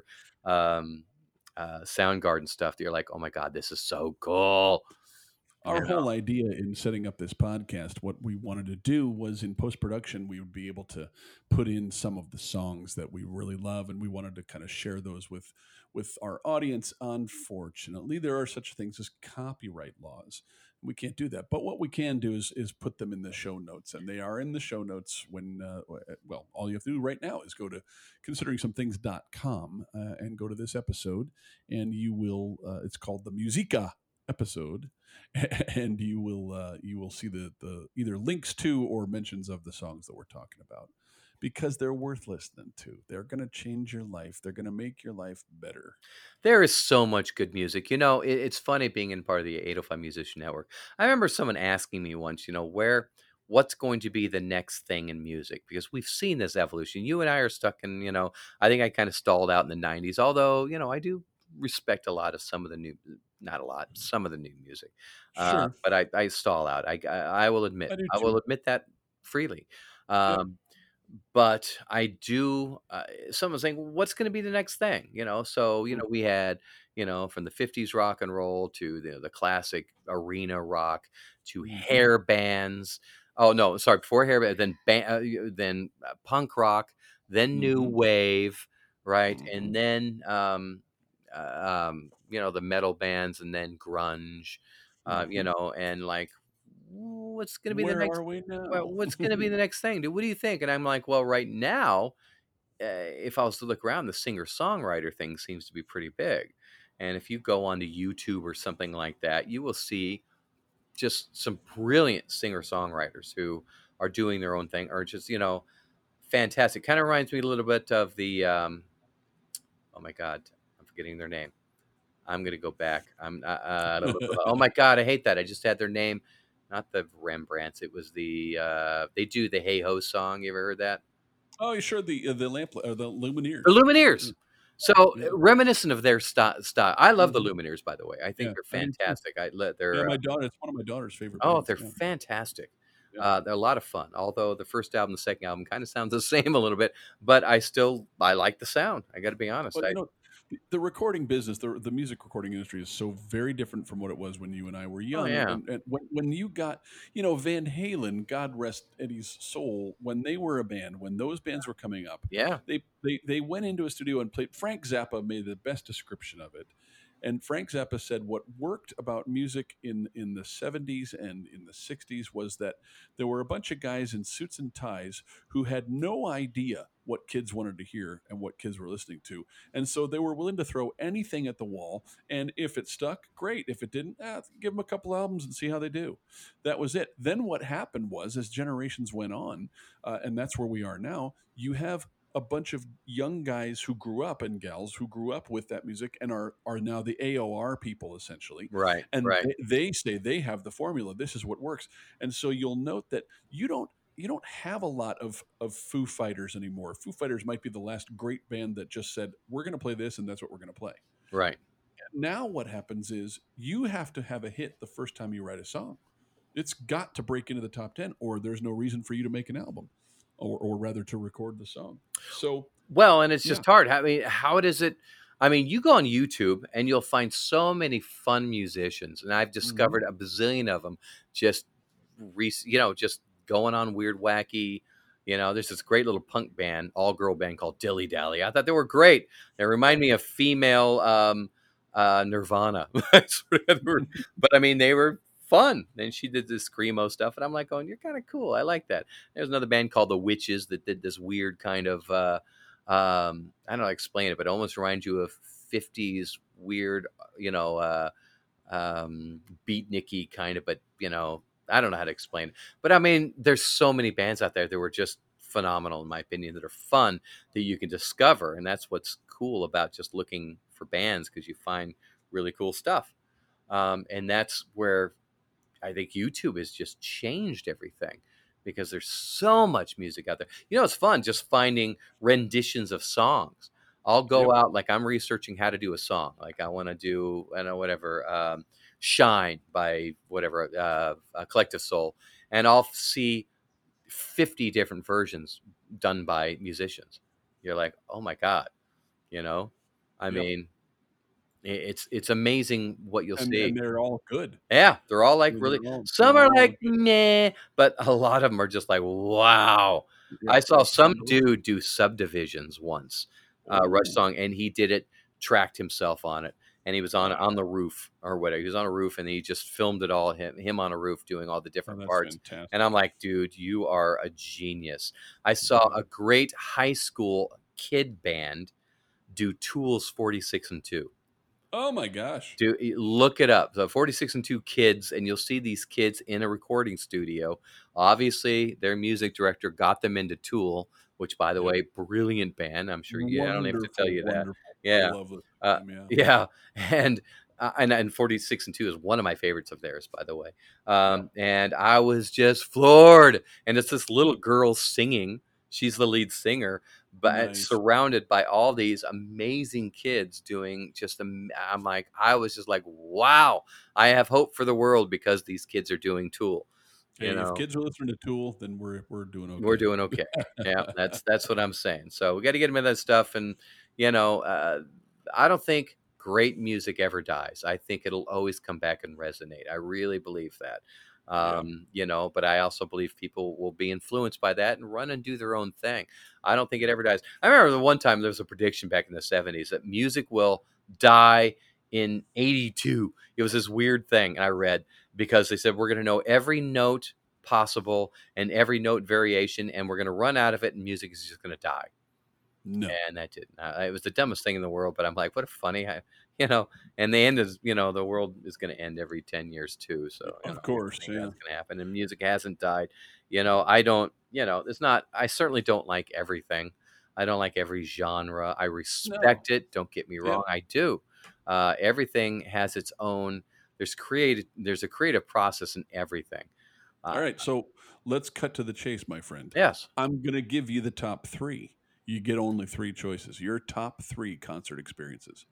S2: um uh Soundgarden stuff that you're like, oh my God, this is so cool.
S1: Our
S2: You know?
S1: whole idea in setting up this podcast, what we wanted to do was in post production, we would be able to put in some of the songs that we really love, and we wanted to kind of share those with with our audience. Unfortunately, there are such things as copyright laws. We can't do that, but what we can do is is put them in the show notes, and they are in the show notes. When uh, well, all you have to do right now is go to considering some things dot com uh, and go to this episode, and you will. Uh, it's called the Musica episode, and you will uh, you will see the the either links to or mentions of the songs that we're talking about, because they're worth listening to. They're going to change your life. They're going to make your life better.
S2: There is so much good music. You know, it, it's funny being in part of the eight oh five Musician Network. I remember someone asking me once, you know, where what's going to be the next thing in music because we've seen this evolution. You and I are stuck in, you know, I think I kind of stalled out in the nineties, although, you know, I do respect a lot of some of the new not a lot, some of the new music. Uh,
S1: Sure,
S2: but I, I stall out. I, I I will admit.
S1: I do
S2: I will
S1: too.
S2: admit that freely.
S1: Yep.
S2: Um, but I do uh, someone's saying, "Well, what's gonna be the next thing?" You know, so, you
S1: Mm,
S2: know, we had, you know, from the fifties rock and roll to the the classic arena rock to
S1: mhm,
S2: hair bands. Oh, no, sorry, before hair band, then ba uh, y then, uh, punk rock, then new
S1: mhm,
S2: wave, right? And
S1: mhm,
S2: then, um, uh, um, you know, the metal bands and then grunge, uh, you
S1: mhm.
S2: know, and, like, what's gonna be the
S1: Where
S2: next
S1: are we
S2: well,
S1: now?
S2: what's gonna be the next thing, dude? What do you think? And I'm like, well, right now, uh, if I was to look around, the singer-songwriter thing seems to be pretty big. And if you go onto YouTube or something like that, you will see just some brilliant singer-songwriters who are doing their own thing or just, you know, fantastic. Kind of reminds me a little bit of the um, oh my God, I'm forgetting their name. I'm gonna go back. I'm uh, uh, oh my God, I hate that. I just had their name, not the Rembrandts. It was the uh, they do the Hey Ho song. You ever heard that?
S1: Oh, you sure the uh, the lamp or the
S2: The
S1: Lumineers? Yeah,
S2: Lumineers. So
S1: yeah,
S2: uh, reminiscent of their sty style. I love the
S1: mhm,
S2: Lumineers, by the way. I think
S1: yeah.
S2: they're
S1: I do too.
S2: fantastic. I let
S1: Yeah,
S2: they're uh,
S1: my daughter. It's one of my daughter's favorite
S2: oh,
S1: bands.
S2: they're
S1: Yeah,
S2: fantastic.
S1: yeah.
S2: Uh, they're a lot of fun. Although the first album, the second album, kind of sounds the same a little bit, but I still I like the sound. I got to be honest.
S1: But you
S2: I
S1: know, the, the recording business, the the music recording industry is so very different from what it was when you and I were
S2: Oh
S1: young.
S2: yeah,
S1: And, and when, when you got, you know, Van Halen, God rest Eddie's soul, when they were a band, when those bands were coming up,
S2: yeah,
S1: they they they went into a studio and played. Frank Zappa made the best description of it. And Frank Zappa said what worked about music in, in the seventies and in the sixties was that there were a bunch of guys in suits and ties who had no idea what kids wanted to hear and what kids were listening to. And so they were willing to throw anything at the wall. And if it stuck, great. If it didn't, eh, give them a couple albums and see how they do. That was it. Then what happened was, as generations went on, uh, and that's where we are now, you have a bunch of young guys who grew up and gals who grew up with that music and are are now the A O R people essentially,
S2: right,
S1: and
S2: right,
S1: they, they say they have the formula. This is what works, and so you'll note that you don't you don't have a lot of of Foo Fighters anymore. Foo Fighters might be the last great band that just said we're going to play this and that's what we're going to play.
S2: right.
S1: Now what happens is you have to have a hit the first time you write a song. It's got to break into the top ten, or there's no reason for you to make an album, or or rather to record the song. So
S2: Well, and it's
S1: yeah.
S2: just hard. I mean, how does it? I mean, you go on YouTube and you'll find so many fun musicians, and I've
S1: Mhm.
S2: discovered a bazillion of them just, re- you know, just going on weird, wacky. You know, there's this great little punk band, all girl band called Dilly Dally. I thought they were great. They remind me of female um, uh, Nirvana. But I mean, they were fun. And she did this screamo stuff, and I'm like, going, you're kind of cool. I like that. There's another band called The Witches that did this weird kind of. Uh, um, I don't know how to explain it, but it almost reminds you of fifties weird, you know, uh, um, beatniky kind of, but you know, I don't know how to explain it. But I mean, there's so many bands out there that were just phenomenal, in my opinion, that are fun that you can discover. And that's what's cool about just looking for bands, because you find really cool stuff. Um, and that's where I think YouTube has just changed everything, because there's so much music out there. You know, it's fun just finding renditions of songs. I'll go
S1: Yep.
S2: out, like I'm researching how to do a song. Like I want to do, I know, whatever, um, Shine by whatever, uh, uh, Collective Soul. And I'll see fifty different versions done by musicians. You're like, oh my God, you know? I
S1: Yep.
S2: mean, i- it's it's amazing what you'll
S1: And
S2: see.
S1: and they're all good.
S2: Yeah, they're all
S1: I
S2: like
S1: mean,
S2: really,
S1: they're all
S2: some
S1: they're
S2: are
S1: all
S2: like,
S1: good.
S2: "Meh," but a lot of them are just like, "Wow."
S1: Yep.
S2: I saw some
S1: Absolutely.
S2: dude do Subdivisions once, uh, Rush
S1: Oh,
S2: song, and he did it, tracked himself on it, and he was on on
S1: wow.
S2: the roof or whatever. He was on a roof, and he just filmed it all, him him on a roof doing all the
S1: Oh,
S2: different
S1: that's
S2: parts, and
S1: fantastic.
S2: I'm like, "Dude, you are a genius." I saw
S1: Yeah.
S2: a great high school kid band do Tool's forty-six and two.
S1: Oh my gosh.
S2: Do look it up. The forty-six and two kids, and you'll see these kids in a recording studio. Obviously, their music director got them into Tool, which, by the
S1: Yep.
S2: way, brilliant band. I'm sure you. I don't have to tell
S1: Wonderful,
S2: you that.
S1: wonderful. I
S2: Yeah,
S1: love this
S2: uh,
S1: time, yeah.
S2: yeah, and uh, and and forty-six and two is one of my favorites of theirs, by the way.
S1: Yep.
S2: Um, and I was just floored. And it's this little girl singing. She's the lead singer, but
S1: Nice.
S2: surrounded by all these amazing kids doing just am- I'm like, I was just like, wow, I have hope for the world because these kids are doing Tool, you
S1: Hey, if
S2: know.
S1: kids are listening to Tool, then we're we're doing
S2: We're
S1: okay.
S2: doing okay. Yeah, that's that's what I'm saying. So we got to get them into that stuff. And you know, uh, I don't think great music ever dies. I think it'll always come back and resonate. I really believe that.
S1: Yeah.
S2: Um, you know, but I also believe people will be influenced by that and run and do their own thing. I don't think it ever dies. I remember the one time there was a prediction back in the seventies that music will die in eighty-two. It was this weird thing I read, because they said we're going to know every note possible and every note variation, and we're going to run out of it, and music is just going to die.
S1: No.
S2: And that didn't. Uh, it was the dumbest thing in the world, but I'm like, what a funny, I, you know. And the end is, you know, the world is going to end every ten years too. So you know,
S1: Of
S2: I
S1: course,
S2: think
S1: yeah.
S2: that's going to happen. And music hasn't died. You know, I don't. You know, it's not. I certainly don't like everything. I don't like every genre. I
S1: No.
S2: respect it. Don't get me wrong.
S1: Yep.
S2: I do. Uh, everything has its own. There's creative. There's a creative process in everything. Uh,
S1: All right, so let's cut to the chase, my friend.
S2: yes.
S1: I'm going to give you the top three. You get only three choices. Your top three concert experiences.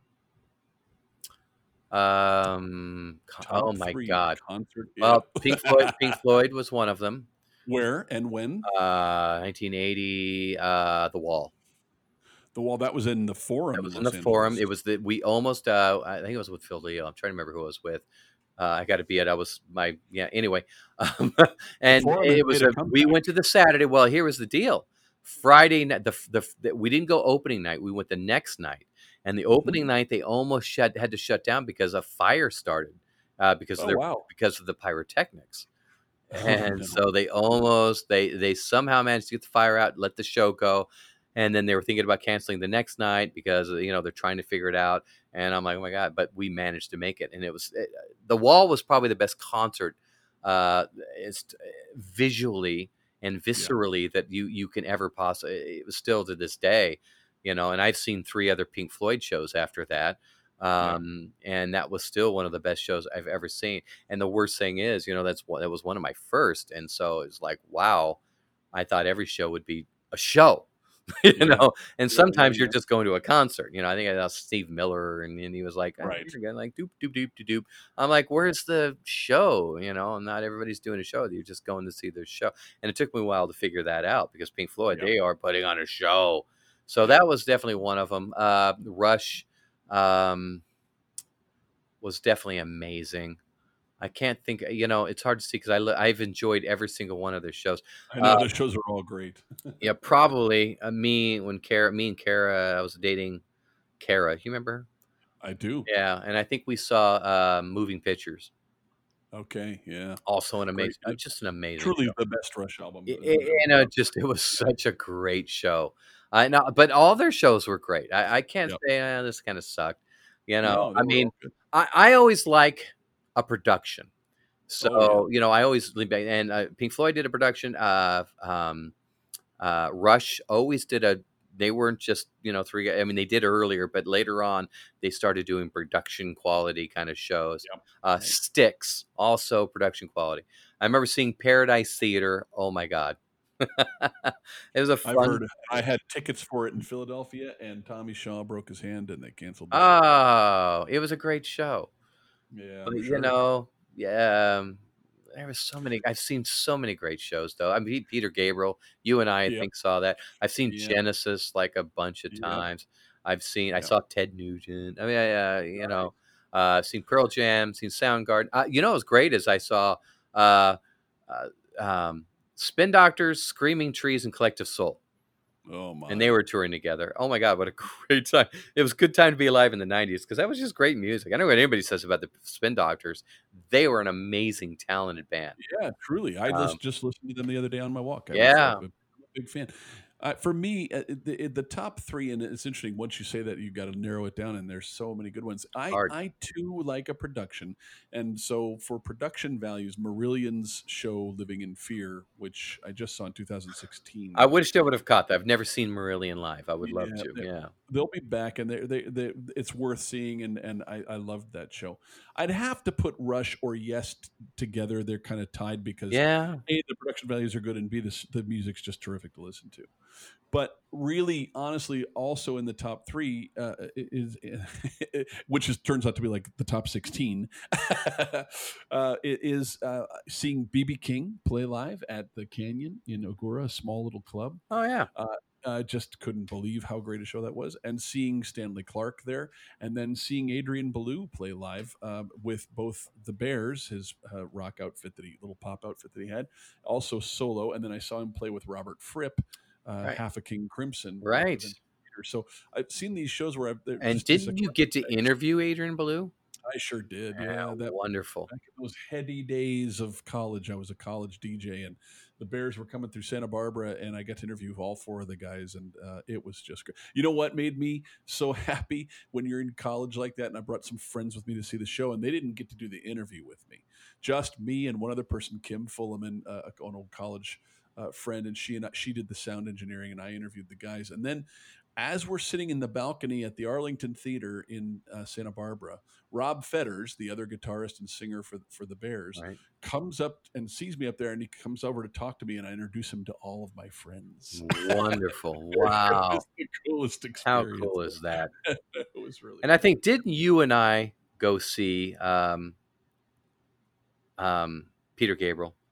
S2: Um. co- Oh
S1: Top
S2: my
S1: three
S2: God.
S1: concert. Yep.
S2: Well, Pink Floyd. Pink Floyd was one of them.
S1: Where and when?
S2: Uh, nineteen eighty. Uh, The Wall.
S1: The wall that was in the Forum
S2: That
S1: in
S2: was in the
S1: Los
S2: Forum.
S1: Angeles.
S2: It was the we almost. Uh, I think it was with Phil Leo. I'm trying to remember who I was with. Uh, I got to be it. I was my yeah. Anyway, um,
S1: The
S2: and
S1: Forum has
S2: it was
S1: made a
S2: a. We
S1: comeback.
S2: went to the Saturday. Well, here was the deal. Friday night. The, the the we didn't go opening night. We went the next night. And the opening
S1: Mhm.
S2: night, they almost shut had to shut down because a fire started uh, because of
S1: Oh,
S2: their
S1: wow.
S2: because of the pyrotechnics.
S1: Oh,
S2: And
S1: no.
S2: so they almost they they somehow managed to get the fire out, let the show go, and then they were thinking about canceling the next night because you know they're trying to figure it out. And I'm like, oh my god! But we managed to make it, and it was it, the Wall was probably the best concert, uh, it's visually and
S1: Yeah.
S2: viscerally that you you can ever possibly. It was still to this day, you know. And I've seen three other Pink Floyd shows after that.
S1: Yeah.
S2: Um, and that was still one of the best shows I've ever seen. And the worst thing is, you know, that's what that was one of my first, and so it's like, wow, I thought every show would be a show, you
S1: Yeah.
S2: know. And
S1: Yeah, yeah,
S2: sometimes you're
S1: yeah.
S2: just going to a concert, you know. I think I saw Steve Miller, and, and he was like, oh,
S1: Right.
S2: you're going like doop doop doop doop doop. I'm like, where's the show? You know, not everybody's doing a show. You're just going to see their show. And it took me a while to figure that out because Pink Floyd,
S1: Yeah.
S2: they are putting on a show. So
S1: Yeah.
S2: that was definitely one of them. Uh, Rush. Um, was definitely amazing. I can't think, you know, it's hard to see because I li- I've enjoyed every single one of their shows.
S1: I know
S2: Uh,
S1: those shows are all great.
S2: yeah, probably uh, me when Kara, me and Kara, I was dating Kara. You remember her?
S1: I do.
S2: Yeah, and I think we saw uh, Moving Pictures.
S1: Okay. Yeah.
S2: Also an
S1: Great.
S2: amazing, uh, just an amazing
S1: Truly
S2: show.
S1: the best Rush album,
S2: I-
S1: uh,
S2: I-
S1: Rush album.
S2: You know, just it was such a great show. I know, but all their shows were great. I, I can't
S1: Yep.
S2: say eh, this kind of sucked. You know,
S1: No, they
S2: I
S1: were
S2: mean,
S1: all good.
S2: I, I always like a production.
S1: Oh, yeah.
S2: So, you know, I always lean back and uh, Pink Floyd did a production. Uh, um, uh, Rush always did a. They weren't just you know three. I mean, they did earlier, but later on they started doing production quality kind of shows.
S1: Yep.
S2: Uh,
S1: Right.
S2: Styx also production quality. I remember seeing Paradise Theater. Oh my god, it was a
S1: I've
S2: fun.
S1: heard I had tickets for it in Philadelphia, and Tommy Shaw broke his hand, and they canceled the show.
S2: Oh, it was a great show.
S1: Yeah,
S2: But
S1: I'm
S2: you
S1: sure.
S2: know, yeah, um, there was so many. I've seen so many great shows, though. I mean, Peter Gabriel. You and I, I
S1: Yep.
S2: think, saw that. I've seen
S1: Yep.
S2: Genesis like a bunch of
S1: Yep.
S2: times. I've seen. I
S1: Yep.
S2: saw Ted Nugent. I mean, I, uh, you
S1: Right.
S2: know, uh, I've seen Pearl Jam. Seen Soundgarden. Uh, you know, what was great is I saw uh, uh, um, Spin Doctors, Screaming Trees, and Collective Soul.
S1: Oh my.
S2: And they were touring together. Oh my God, what a great time. It was a good time to be alive in the nineties because that was just great music. I know what anybody says about the Spin Doctors. They were an amazing, talented band.
S1: Yeah, truly. I
S2: Um,
S1: lis- just listened to them the other day on my walk. I was
S2: yeah.
S1: like, a, I'm a big fan. Uh, for me, uh, the, the top three, and it's interesting once you say that you got to narrow it down, and there's so many good ones. I
S2: Hard.
S1: I too like a production, and so for production values, Marillion's show "Living in Fear," which I just saw in two thousand sixteen.
S2: I wish I would have caught that. I've never seen Marillion live. I would love
S1: Yeah,
S2: to.
S1: they-
S2: Yeah.
S1: they'll be back, and they they they it's worth seeing, and and I I loved that show. I'd have to put Rush or Yes t- together. They're kind of tied because
S2: Yeah.
S1: A, the production values are good, and B, the s- the music's just terrific to listen to. But really, honestly, also in the top three uh, is, which is turns out to be like the top sixteen, uh, it is uh, seeing B B King play live at the Canyon in Ogura, a small little club.
S2: Oh, yeah.
S1: Uh, I just couldn't believe how great a show that was, and seeing Stanley Clark there, and then seeing Adrian Belew play live uh, with both the Bears, his uh, rock outfit that he, little pop outfit that he had, also solo, and then I saw him play with Robert Fripp, uh,
S2: Right.
S1: Half a King Crimson, uh,
S2: Right.
S1: Prevention Theater. So I've seen these shows where I've they're
S2: And
S1: just, just
S2: didn't
S1: a
S2: you get to
S1: classic.
S2: interview Adrian Belew?
S1: I sure did.
S2: Yeah,
S1: Yeah, that
S2: wonderful.
S1: back in those heady days of college. I was a college D J, and the Bears were coming through Santa Barbara, and I got to interview all four of the guys, and uh, it was just great. You know what made me so happy when you're in college like that? And I brought some friends with me to see the show, and they didn't get to do the interview with me. Just me and one other person, Kim Fullerman, uh, an old college uh, friend, and she and I, she did the sound engineering, and I interviewed the guys. And then, as we're sitting in the balcony at the Arlington Theater in uh, Santa Barbara, Rob Fetters, the other guitarist and singer for for the Bears,
S2: Right.
S1: comes up and sees me up there, and he comes over to talk to me, and I introduce him to all of my friends.
S2: Wonderful.
S1: It
S2: Wow.
S1: was the coolest
S2: How
S1: experience.
S2: cool is that?
S1: It was really
S2: And I
S1: fun.
S2: think, didn't you and I go see um, um, Peter Gabriel?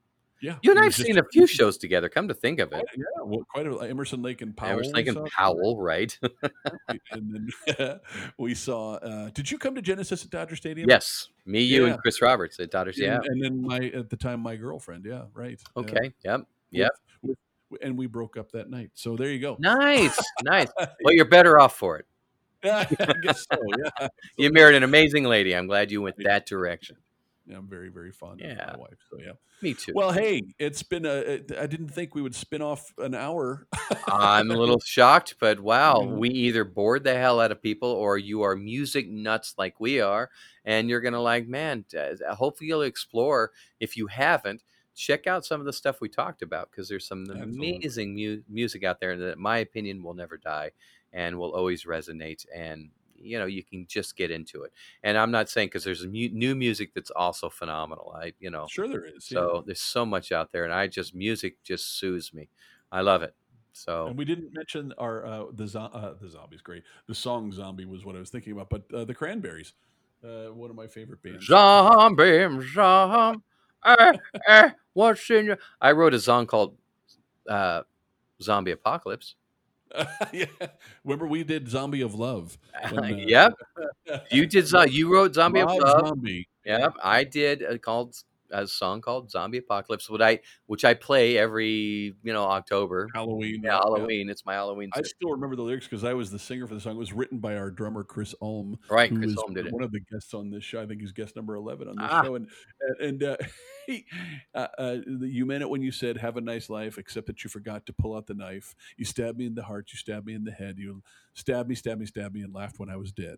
S1: Yeah,
S2: You and
S1: it
S2: I
S1: was
S2: have
S1: just
S2: seen a few shows together, come to think of it.
S1: quite, yeah, well, quite a Emerson, Lake and
S2: I was
S1: Powell. We
S2: thinking
S1: saw
S2: Powell, right?
S1: together, and then we saw. Uh, did you come to Genesis at Dodger Stadium?
S2: Yes, me, you,
S1: Yeah,
S2: and Chris Roberts at Daughters. Yeah.
S1: and, and then my at the time my girlfrild. Yeah, right. Uh,
S2: Okay. Yep.
S1: with,
S2: Yep.
S1: with, and we broke up that night. So there you go.
S2: Nice. Nice. Well, you're better off for it.
S1: Yeah, I guess so. Yeah,
S2: You married an amazing lady. I'm glad you went that direction.
S1: yeah, I'm very, very fond of
S2: Yeah.
S1: my wife. So yeah.
S2: Me too.
S1: Well, hey, it's been a. I didn't think we would spin off an hour.
S2: I'm a little shocked, but wow,
S1: Yeah.
S2: we either bored the hell out of people or you are music nuts like we are. And you're going to like, man, uh, hopefully you'll explore. If you haven't, check out some of the stuff we talked about because there's some
S1: Absolutely.
S2: amazing mu- music out there that, in my opinion, will never die and will always resonate. And, you know, you can just get into it. And I'm not saying because there's mu- new music that's also phenomenal. I, you know,
S1: Sure, there is. Yeah.
S2: so there's so much out there. And I just, music just soothes me. I love it. So,
S1: And we didn't mention our uh, the zo- uh, the zombies. Great, the song "Zombie" was what I was thinking about, but uh, the Cranberries, uh, one of my favorite bands.
S2: zombie, zombie, eh, eh, what's in your... I wrote a song called uh, "Zombie Apocalypse."
S1: Yeah, remember we did "Zombie of Love." When, uh,
S2: Yep, you did. zo- You wrote "Zombie of
S1: Mob
S2: Love."
S1: Zombie.
S2: Yep, I did a called a song called "Zombie Apocalypse," which I which I play every you know October.
S1: Halloween.
S2: Yeah,
S1: Yeah, yeah.
S2: Halloween. It's my Halloween.
S1: I
S2: song.
S1: still remember the lyrics because I was the singer for the song. It was written by our drummer Chris Ulm,
S2: Right,
S1: who
S2: Chris
S1: is
S2: Holm did it.
S1: one of the guests on this show. I think he's guest number eleven on this
S2: Ah,
S1: show. And and uh, he, uh, uh, you meant it when you said, "Have a nice life," except that you forgot to pull out the knife. You stabbed me in the heart. You stabbed me in the head. You stabbed me, stabbed me, stabbed me, and laughed when I was dead.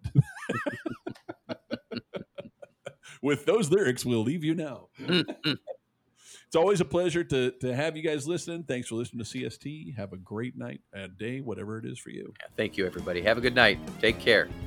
S1: With those lyrics, we'll leave you now.
S2: mm, mm.
S1: It's always a pleasure to to have you guys listening. Thanks for listening to C S T. Have a great night, a day, whatever it is for you.
S2: Thank you, everybody. Have a good night. Take care.